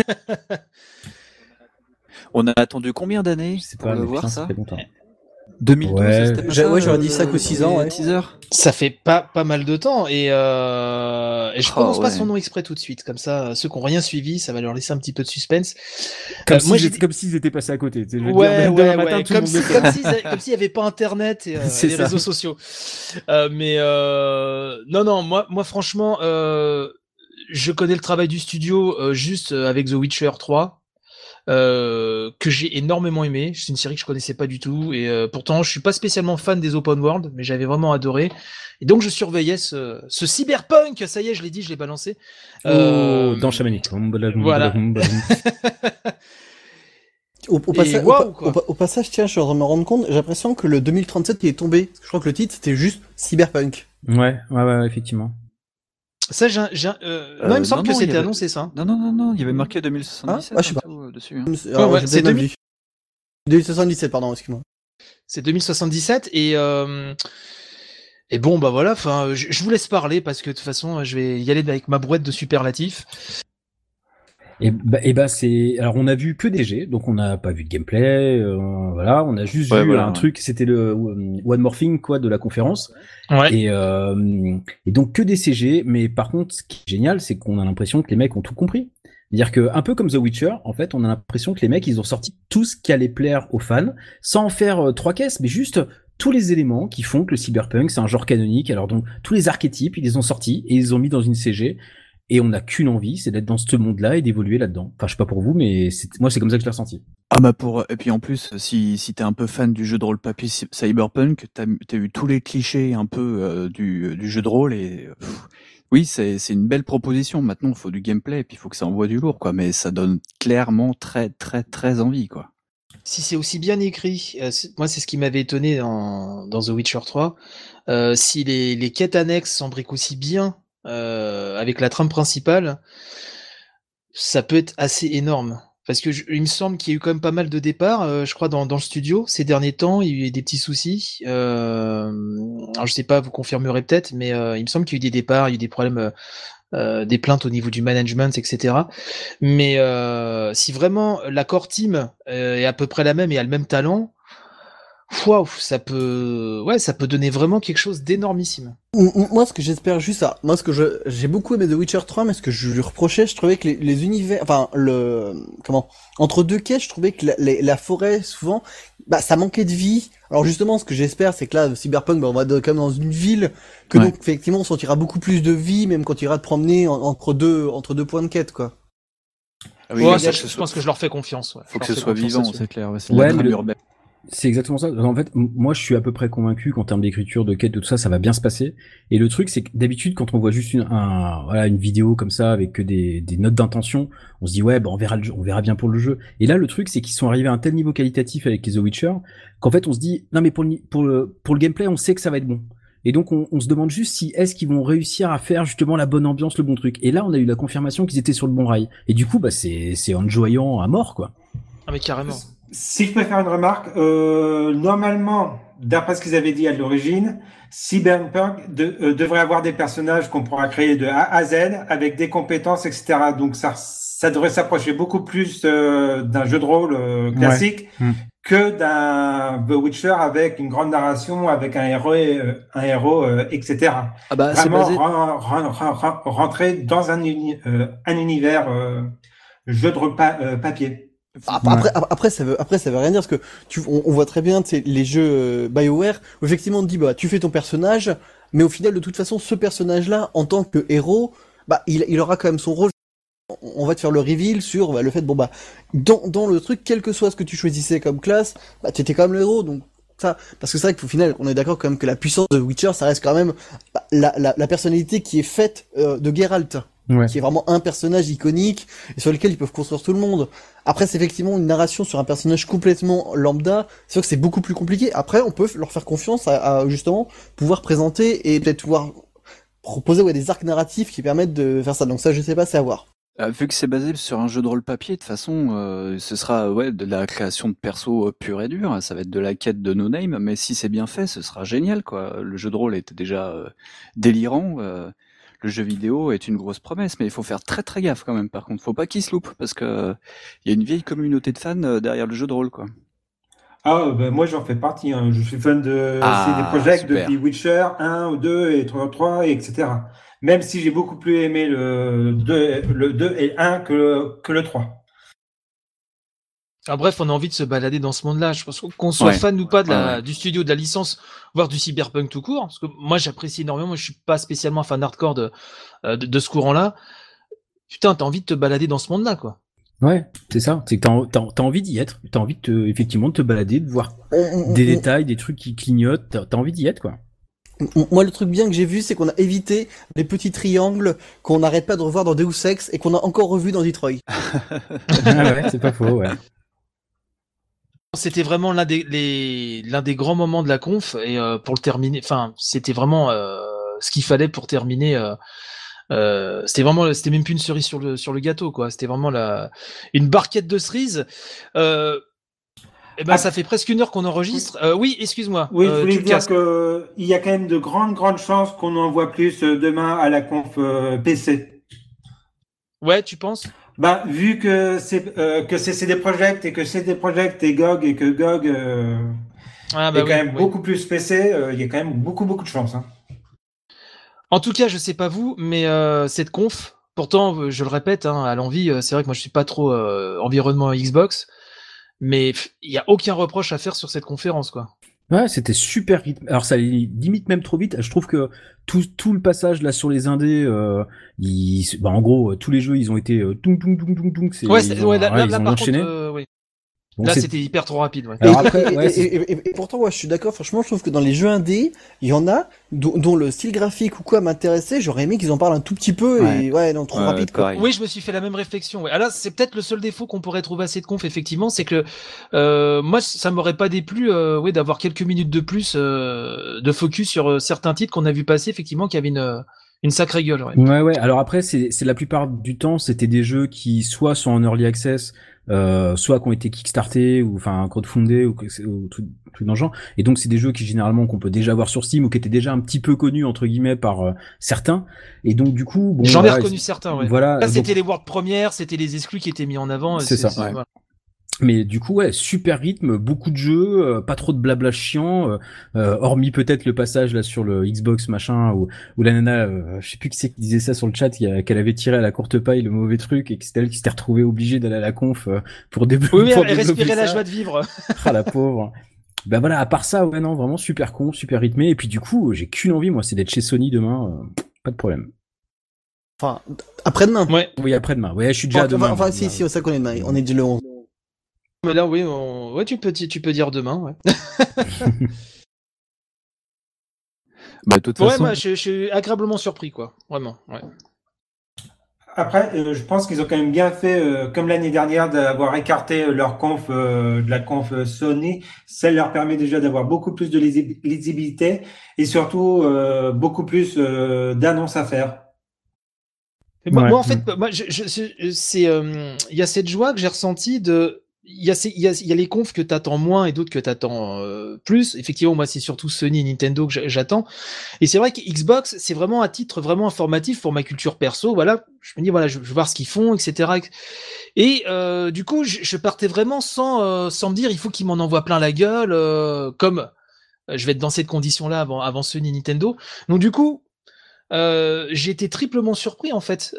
On a attendu combien d'années Je sais pour pas, le mais voir putain, ça ça fait longtemps. 2012, Ouais. c'était pas ça, J'aurais dit 5 ou 6 ans, ouais. Teaser. Ça fait pas mal de temps et je prononce pas ouais. son nom exprès tout de suite, comme ça ceux qui ont rien suivi, ça va leur laisser un petit peu de suspense. Comme Moi s'ils étaient passés à côté. Tu sais, je veux ouais, dire, demain matin, tout le comme monde le fait. comme s'il y avait pas internet et C'est les ça. réseaux sociaux. Non, moi franchement, je connais le travail du studio juste avec The Witcher 3. Que j'ai énormément aimé. C'est une série que je connaissais pas du tout et pourtant je suis pas spécialement fan des open world, mais j'avais vraiment adoré. Et donc je surveillais ce cyberpunk. Ça y est, je l'ai dit, je l'ai balancé. Dans Chamanique. Voilà. Au passage, tiens, je suis en train de me rendre compte, j'ai l'impression que le 2037 il est tombé. Je crois que le titre c'était juste Cyberpunk. Ouais, effectivement. Ça, non, il me semble que c'était annoncé ça. Non, il y avait marqué 2077 je sais pas. dessus. Hein. Alors, ouais, j'ai c'est peut-être mal vu. 2077, pardon, excuse-moi. C'est 2077 et bon bah voilà. Enfin, je vous laisse parler parce que de toute façon, je vais y aller avec ma brouette de superlatifs. Et bah c'est, alors on a vu que des G, donc on n'a pas vu de gameplay, voilà, on a juste vu un truc, c'était le One More Thing quoi de la conférence, Ouais. et donc que des CG, mais par contre ce qui est génial, c'est qu'on a l'impression que les mecs ont tout compris. C'est-à-dire que un peu comme The Witcher, en fait, on a l'impression que les mecs ils ont sorti tout ce qui allait plaire aux fans, sans en faire trois caisses, mais juste tous les éléments qui font que le cyberpunk c'est un genre canonique. Alors donc tous les archétypes ils les ont sortis et ils les ont mis dans une CG. Et on n'a qu'une envie, c'est d'être dans ce monde-là et d'évoluer là-dedans. Enfin, je sais pas pour vous, mais moi, c'est comme ça que je l'ai ressenti. Ah bah et puis en plus, si t'es un peu fan du jeu de rôle papier Cyberpunk, t'as eu tous les clichés un peu du jeu de rôle et oui, c'est une belle proposition. Maintenant, il faut du gameplay et puis il faut que ça envoie du lourd, quoi. Mais ça donne clairement très envie, quoi. Si c'est aussi bien écrit, moi c'est ce qui m'avait étonné dans The Witcher 3. Si les quêtes annexes s'embriquent aussi bien avec la trame principale, ça peut être assez énorme. Parce que il me semble qu'il y a eu quand même pas mal de départs, je crois, dans le studio ces derniers temps. Il y a eu des petits soucis. Alors je sais pas, vous confirmerez peut-être, mais il me semble qu'il y a eu des départs, il y a eu des problèmes, des plaintes au niveau du management, etc. Mais si vraiment la core team est à peu près la même et a le même talent, waouh, ça peut donner vraiment quelque chose d'énormissime. Moi, ce que j'espère juste, moi, j'ai beaucoup aimé The Witcher 3, mais ce que je lui reprochais, je trouvais que les univers, enfin, entre deux quêtes, je trouvais que la forêt, souvent, bah, ça manquait de vie. Alors, justement, ce que j'espère, c'est que là, Cyberpunk, bah, on va quand même dans une ville, que donc, effectivement, on sentira beaucoup plus de vie, même quand il ira te promener entre deux points de quête, quoi. Ah oui, je pense que je leur fais confiance. Ouais. Faut que ce soit vivant, c'est clair. C'est mais c'est exactement ça. En fait, moi, je suis à peu près convaincu qu'en termes d'écriture, de quête, de tout ça, ça va bien se passer. Et le truc, c'est que d'habitude, quand on voit juste une vidéo comme ça avec que des notes d'intention, on se dit ouais, bah on verra bien pour le jeu. Et là, le truc, c'est qu'ils sont arrivés à un tel niveau qualitatif avec les The Witcher qu'en fait, on se dit non mais pour le gameplay, on sait que ça va être bon. Et donc, on se demande juste si est-ce qu'ils vont réussir à faire justement la bonne ambiance, le bon truc. Et là, on a eu la confirmation qu'ils étaient sur le bon rail. Et du coup, bah c'est enjoyant à mort, quoi. Ah mais carrément. Si je peux faire une remarque, normalement, d'après ce qu'ils avaient dit à l'origine, Cyberpunk devrait avoir des personnages qu'on pourra créer de A à Z avec des compétences, etc. Donc ça devrait s'approcher beaucoup plus d'un jeu de rôle classique que d'un The Witcher avec une grande narration, avec un héros, etc. Ah bah, vraiment c'est basé... rentrer dans un univers jeu de rôle papier. Après, ça veut rien dire parce que on voit très bien, les jeux BioWare où effectivement on te dit bah tu fais ton personnage, mais au final de toute façon ce personnage-là en tant que héros, bah il aura quand même son rôle. On va te faire le reveal sur le fait dans le truc, quel que soit ce que tu choisissais comme classe, bah tu étais quand même le héros, donc ça, parce que c'est vrai qu'au final on est d'accord quand même que la puissance de Witcher ça reste quand même la personnalité qui est faite de Geralt. Ouais. Qui est vraiment un personnage iconique et sur lequel ils peuvent construire tout le monde. Après, c'est effectivement une narration sur un personnage complètement lambda. C'est sûr que c'est beaucoup plus compliqué. Après, on peut leur faire confiance à justement pouvoir présenter et peut-être pouvoir proposer des arcs narratifs qui permettent de faire ça. Donc ça, je sais pas, c'est à voir. Vu que c'est basé sur un jeu de rôle papier, de toute façon, ce sera de la création de perso pure et dure. Ça va être de la quête de no name, mais si c'est bien fait, ce sera génial, quoi. Le jeu de rôle était déjà délirant. Le jeu vidéo est une grosse promesse, mais il faut faire très très gaffe quand même. Par contre, faut pas qu'il se loupe parce que il y a une vieille communauté de fans derrière le jeu de rôle, quoi. Ah, ben moi j'en fais partie. Hein. Je suis fan de CD Projekt depuis Witcher 1, 2 et 3, etc. Même si j'ai beaucoup plus aimé le 2 et 1 que le 3. Ah, bref, on a envie de se balader dans ce monde-là. Je pense qu'on soit fan ou pas du studio, de la licence, voire du cyberpunk tout court. Parce que moi, j'apprécie énormément. Moi, je suis pas spécialement un fan hardcore de ce courant-là. Putain, t'as envie de te balader dans ce monde-là, quoi. Ouais, c'est ça. C'est que t'as envie d'y être. T'as envie effectivement de te balader, de voir des détails, des trucs qui clignotent. T'as envie d'y être, quoi. Moi, le truc bien que j'ai vu, c'est qu'on a évité les petits triangles qu'on n'arrête pas de revoir dans Deus Ex et qu'on a encore revu dans Detroit. Ouais, c'est pas faux, ouais. C'était vraiment l'un des grands moments de la conf et pour le terminer, enfin c'était vraiment ce qu'il fallait pour terminer. C'était même plus une cerise sur le gâteau, quoi. C'était vraiment une barquette de cerises. Ça fait presque une heure qu'on enregistre. Oui, excuse-moi. Oui, je voulais dire que il y a quand même de grandes chances qu'on en voit plus demain à la conf PC. Ouais, tu penses? Bah, vu que c'est CD Projekt et que CD Projekt est GOG et que GOG est quand même beaucoup plus PC, il y a quand même beaucoup de chance. Hein. En tout cas, je sais pas vous, mais cette conf, pourtant, je le répète, hein, à l'envie, c'est vrai que moi je suis pas trop environnement Xbox, mais il y a aucun reproche à faire sur cette conférence, quoi. Ouais, c'était super rythme. Alors ça limite même trop vite. Je trouve que tout le passage là sur les indés, en gros tous les jeux ils ont été ils ont enchaîné. Bon, là, c'était hyper trop rapide. Ouais. Alors et pourtant, je suis d'accord. Franchement, je trouve que dans les jeux indés, il y en a dont le style graphique ou quoi m'intéressait. J'aurais aimé qu'ils en parlent un tout petit peu trop rapide. Quoi. Oui, je me suis fait la même réflexion. Ouais. Alors là, c'est peut-être le seul défaut qu'on pourrait trouver à cette conf, effectivement, c'est que moi, ça m'aurait pas déplu, d'avoir quelques minutes de plus de focus sur certains titres qu'on a vu passer, effectivement, qui avaient une sacrée gueule. Ouais. Ouais. Alors après, c'est la plupart du temps, c'était des jeux qui soit sont en early access, soit qui ont été kickstartés ou enfin crowdfundés ou tout dans le genre. Et donc c'est des jeux qui généralement qu'on peut déjà voir sur Steam ou qui étaient déjà un petit peu connus entre guillemets par certains. Et donc du coup, bon, j'en ai reconnu certains. Ouais. Voilà. Là, c'était donc, les world premières, c'était les exclus qui étaient mis en avant. C'est ça. Ouais. Voilà. Mais du coup, ouais, super rythme, beaucoup de jeux, pas trop de blabla chiant, hormis peut-être le passage là sur le Xbox machin où la nana, je sais plus qui c'est qui disait ça sur le chat, qu'elle avait tiré à la courte paille le mauvais truc et que c'était elle qui s'était retrouvée obligée d'aller à la conf pour débloquer. Oui, elle respirait la joie de vivre. Ah la pauvre. Ben voilà, à part ça, ouais non, vraiment super con, super rythmé. Et puis du coup, j'ai qu'une envie, moi, c'est d'être chez Sony demain, pas de problème. Enfin, après-demain. Ouais. Oui, après-demain. Ouais, je suis déjà demain. Enfin, si, c'est ça qu'on est demain. On est le 11. Mais là, oui, ouais, tu peux dire demain, ouais. Bah, de toute façon. Ouais, moi, je suis agréablement surpris, quoi. Vraiment, ouais. Après, je pense qu'ils ont quand même bien fait, comme l'année dernière, d'avoir écarté leur conf de la conf Sony. Ça leur permet déjà d'avoir beaucoup plus de lisibilité et surtout beaucoup plus d'annonces à faire. Moi, en fait, moi, c'est, il y a cette joie que j'ai ressentie de. Il y a les confs que t'attends moins et d'autres que t'attends plus. Effectivement, moi, c'est surtout Sony et Nintendo que j'attends. Et c'est vrai que Xbox, c'est vraiment à titre vraiment informatif pour ma culture perso. Voilà, je me dis voilà, je veux voir ce qu'ils font, etc. Et du coup, je partais vraiment sans me dire il faut qu'ils m'en envoient plein la gueule, comme je vais être dans cette condition-là avant Sony et Nintendo. Donc du coup. J'ai été triplement surpris en fait.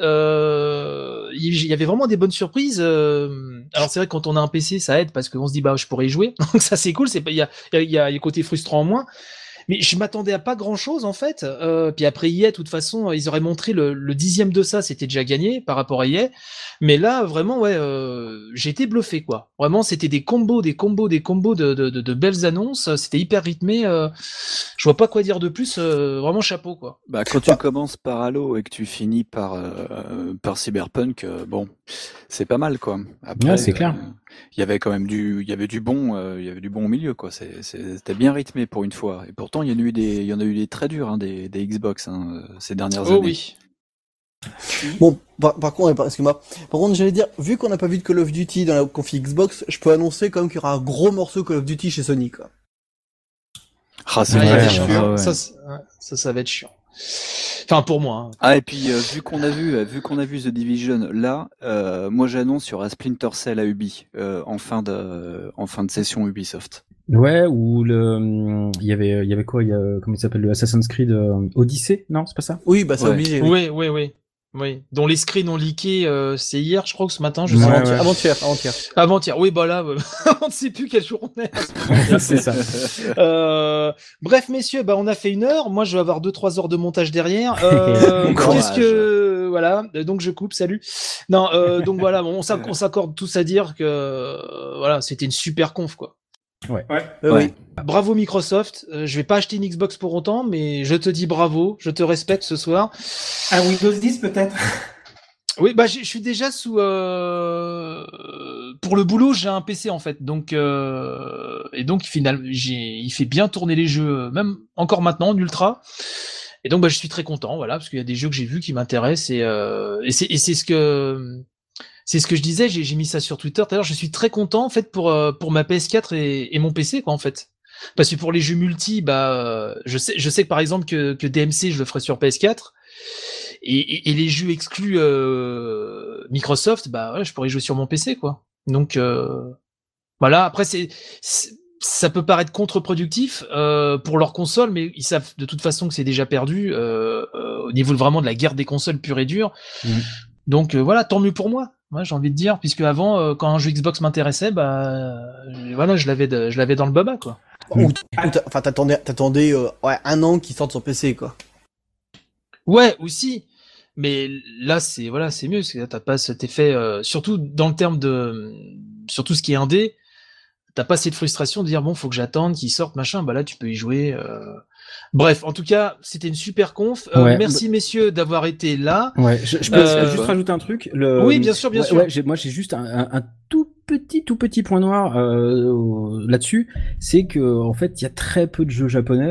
Il y avait vraiment des bonnes surprises. Alors c'est vrai que quand on a un PC, ça aide parce qu'on se dit bah je pourrais y jouer. Donc ça c'est cool. C'est pas il y a côté frustrant en moins. Mais je m'attendais à pas grand chose en fait. Puis après EA, de toute façon, ils auraient montré le dixième de ça, c'était déjà gagné par rapport à EA. Mais là, vraiment, ouais, j'ai été bluffé quoi. Vraiment, c'était des combos de belles annonces. C'était hyper rythmé. Je vois pas quoi dire de plus. Vraiment chapeau quoi. Bah quand tu commences par Halo et que tu finis par Cyberpunk, bon, c'est pas mal quoi. Après, ouais, c'est clair. Il y avait quand même du bon au milieu quoi. C'était bien rythmé pour une fois. Et pourtant il y en a eu des très durs des Xbox ces dernières années. Oh oui. Bon, par contre, excuse-moi. Par contre, j'allais dire, vu qu'on n'a pas vu de Call of Duty dans la config Xbox, je peux annoncer quand même qu'il y aura un gros morceau Call of Duty chez Sony, quoi. Ah, c'est vrai, chiant. Ça va être chiant. Enfin, pour moi. Hein. Ah, et puis, vu qu'on a vu The Division là, moi j'annonce sur un Splinter Cell à Ubi, en fin de session Ubisoft. Ouais, ou il y avait quoi, comment il s'appelle, le Assassin's Creed Odyssey? Non, c'est pas ça? Oui, bah c'est obligé. Oui. Dont les screens ont leaké, c'est hier, je crois, que ce matin, je sais pas. Avant-hier. Oui, bah là, on ne sait plus quelle jour on est. C'est ça. Bref, messieurs, bah on a fait 1 heure. Moi, je vais avoir 2-3 heures de montage derrière. Qu'est-ce que voilà, donc je coupe. Salut. Non, donc voilà, bon, on s'accorde tous à dire que voilà, c'était une super conf quoi. Ouais. Oui. Bravo Microsoft. Je vais pas acheter une Xbox pour autant, mais je te dis bravo. Je te respecte ce soir. Un Windows 10 peut-être. Oui, bah je suis déjà sous. Pour le boulot, j'ai un PC en fait, donc et donc finalement, il fait bien tourner les jeux, même encore maintenant en ultra. Et donc bah je suis très content, voilà, parce qu'il y a des jeux que j'ai vus qui m'intéressent et c'est ce que. C'est ce que je disais, j'ai mis ça sur Twitter tout à l'heure, je suis très content en fait pour ma PS4 et mon PC quoi en fait. Parce que pour les jeux multi, bah je sais que par exemple que DMC je le ferai sur PS4 et les jeux exclus Microsoft, bah ouais, je pourrais jouer sur mon PC quoi. Donc voilà, après ça peut paraître contre-productif pour leur console, mais ils savent de toute façon que c'est déjà perdu au niveau vraiment de la guerre des consoles pure et dure. Donc voilà, tant mieux pour moi. Ouais, j'ai envie de dire, puisque avant, quand un jeu Xbox m'intéressait, bah voilà, je l'avais dans le baba quoi. Enfin, t'attendais 1 an qu'il sorte sur PC quoi. Ouais, aussi. Mais là, c'est mieux, parce que t'as pas cet effet, surtout dans le terme sur tout ce qui est indé, t'as pas cette frustration de dire bon, faut que j'attende qu'il sorte machin. Bah là, tu peux y jouer. Bref, en tout cas, c'était une super conf. Merci messieurs d'avoir été là. Ouais, je peux juste rajouter un truc. Oui, bien sûr. Ouais, moi j'ai juste un tout petit point noir là-dessus, c'est que en fait il y a très peu de jeux japonais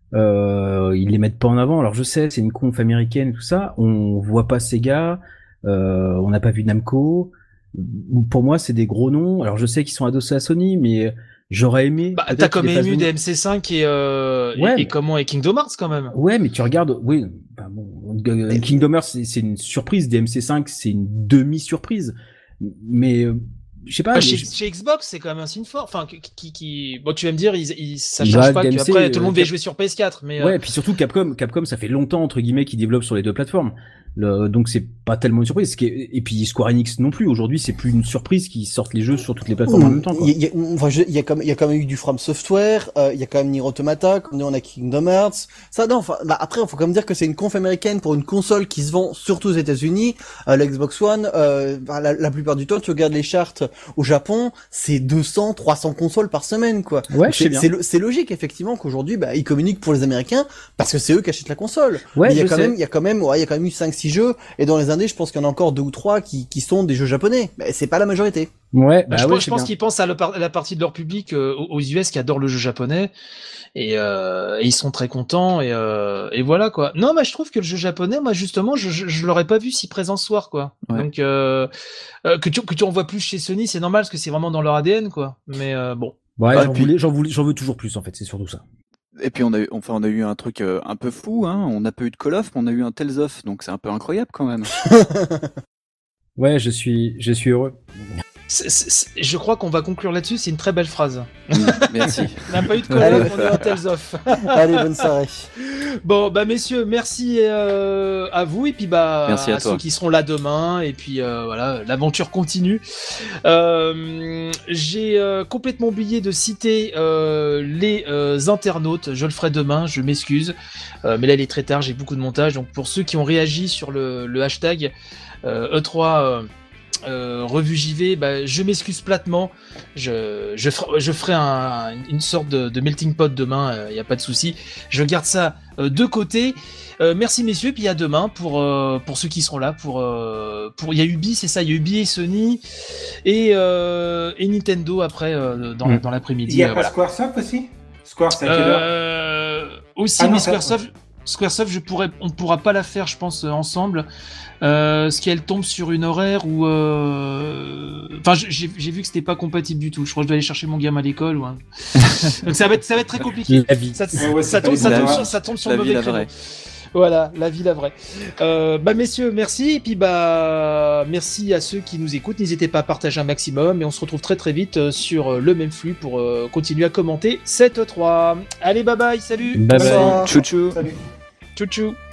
ils les mettent pas en avant. Alors je sais, c'est une conf américaine, tout ça. On voit pas Sega, on n'a pas vu Namco. Pour moi, c'est des gros noms. Alors je sais qu'ils sont adossés à Sony, mais j'aurais aimé. Bah, t'as quand même eu des MC5 et Kingdom Hearts quand même. Ouais, mais tu regardes, oui, bah bon, Kingdom Hearts, c'est une surprise. Des MC5, c'est une demi-surprise. Mais je sais pas. Bah, chez Xbox, c'est quand même un signe fort. Enfin, bon, tu vas me dire, ça change pas. DMC, Après, tout le monde va jouer sur PS4, mais ouais, et puis surtout Capcom, ça fait longtemps entre guillemets qu'ils développent sur les deux plateformes. Donc c'est pas tellement une surprise. Et puis Square Enix non plus. Aujourd'hui, c'est plus une surprise qu'ils sortent les jeux sur toutes les plateformes en même temps. Il y a quand même eu du From Software. Il y a quand même Nier Automata. Comme on a Kingdom Hearts. Ça, non. Enfin, bah après, il faut quand même dire que c'est une conf américaine pour une console qui se vend surtout aux États-Unis. La Xbox One. La plupart du temps, tu regardes les charts au Japon, c'est 200, 300 consoles par semaine, quoi. Ouais, c'est logique effectivement qu'aujourd'hui, bah, ils communiquent pour les Américains parce que c'est eux qui achètent la console. Ouais, mais il y a quand même eu 5-6 jeux, et dans les indés, je pense qu'il y en a encore 2 ou 3 qui sont des jeux japonais. Mais c'est pas la majorité. Ouais, je pense qu'ils pensent à la partie de leur public aux US qui adore le jeu japonais. Et ils sont très contents et voilà quoi. Non, mais je trouve que le jeu japonais, moi justement, je l'aurais pas vu si présent ce soir quoi. Ouais. Donc que tu en vois plus chez Sony, c'est normal parce que c'est vraiment dans leur ADN quoi. Mais bon. Ouais, j'en veux toujours plus en fait, c'est surtout ça. Et puis on a eu un truc un peu fou, hein. On n'a pas eu de Call of, mais on a eu un Tales of, donc c'est un peu incroyable quand même. Ouais, je suis heureux. Je crois qu'on va conclure là-dessus, c'est une très belle phrase. Merci. On n'a pas eu de Call of, on a eu un Tales of. Allez, bonne soirée. Bon, bah messieurs, merci à vous et puis bah merci à ceux qui seront là demain et puis voilà, l'aventure continue. J'ai complètement oublié de citer les internautes, je le ferai demain, je m'excuse, mais là il est très tard, j'ai beaucoup de montage, donc pour ceux qui ont réagi sur le hashtag E3 revue JV, bah, je m'excuse platement. Je ferai une sorte de melting pot demain, y a pas de souci. Je garde ça de côté. Merci messieurs, puis à demain pour ceux qui seront là. Pour il y a Ubi, c'est ça, il y a Ubi et Sony et Nintendo après dans l'après-midi. Il y a pas Squaresoft aussi. Square, c'est à quelle heure aussi, mais Squaresoft, on pourra pas la faire, je pense, ensemble. Ce qu'elle tombe sur une horaire où enfin j'ai vu que c'était pas compatible du tout. Je crois que je dois aller chercher mon gamin à l'école ou donc ça va être très compliqué. Ça tombe sur le mauvais créneau. Voilà, la vie, la vraie. Bah messieurs, merci et puis bah merci à ceux qui nous écoutent. N'hésitez pas à partager un maximum et on se retrouve très très vite sur le même flux pour continuer à commenter cette 3. Allez, bye bye, salut. Bye bye. Tchou tchou. Salut. Tchou tchou.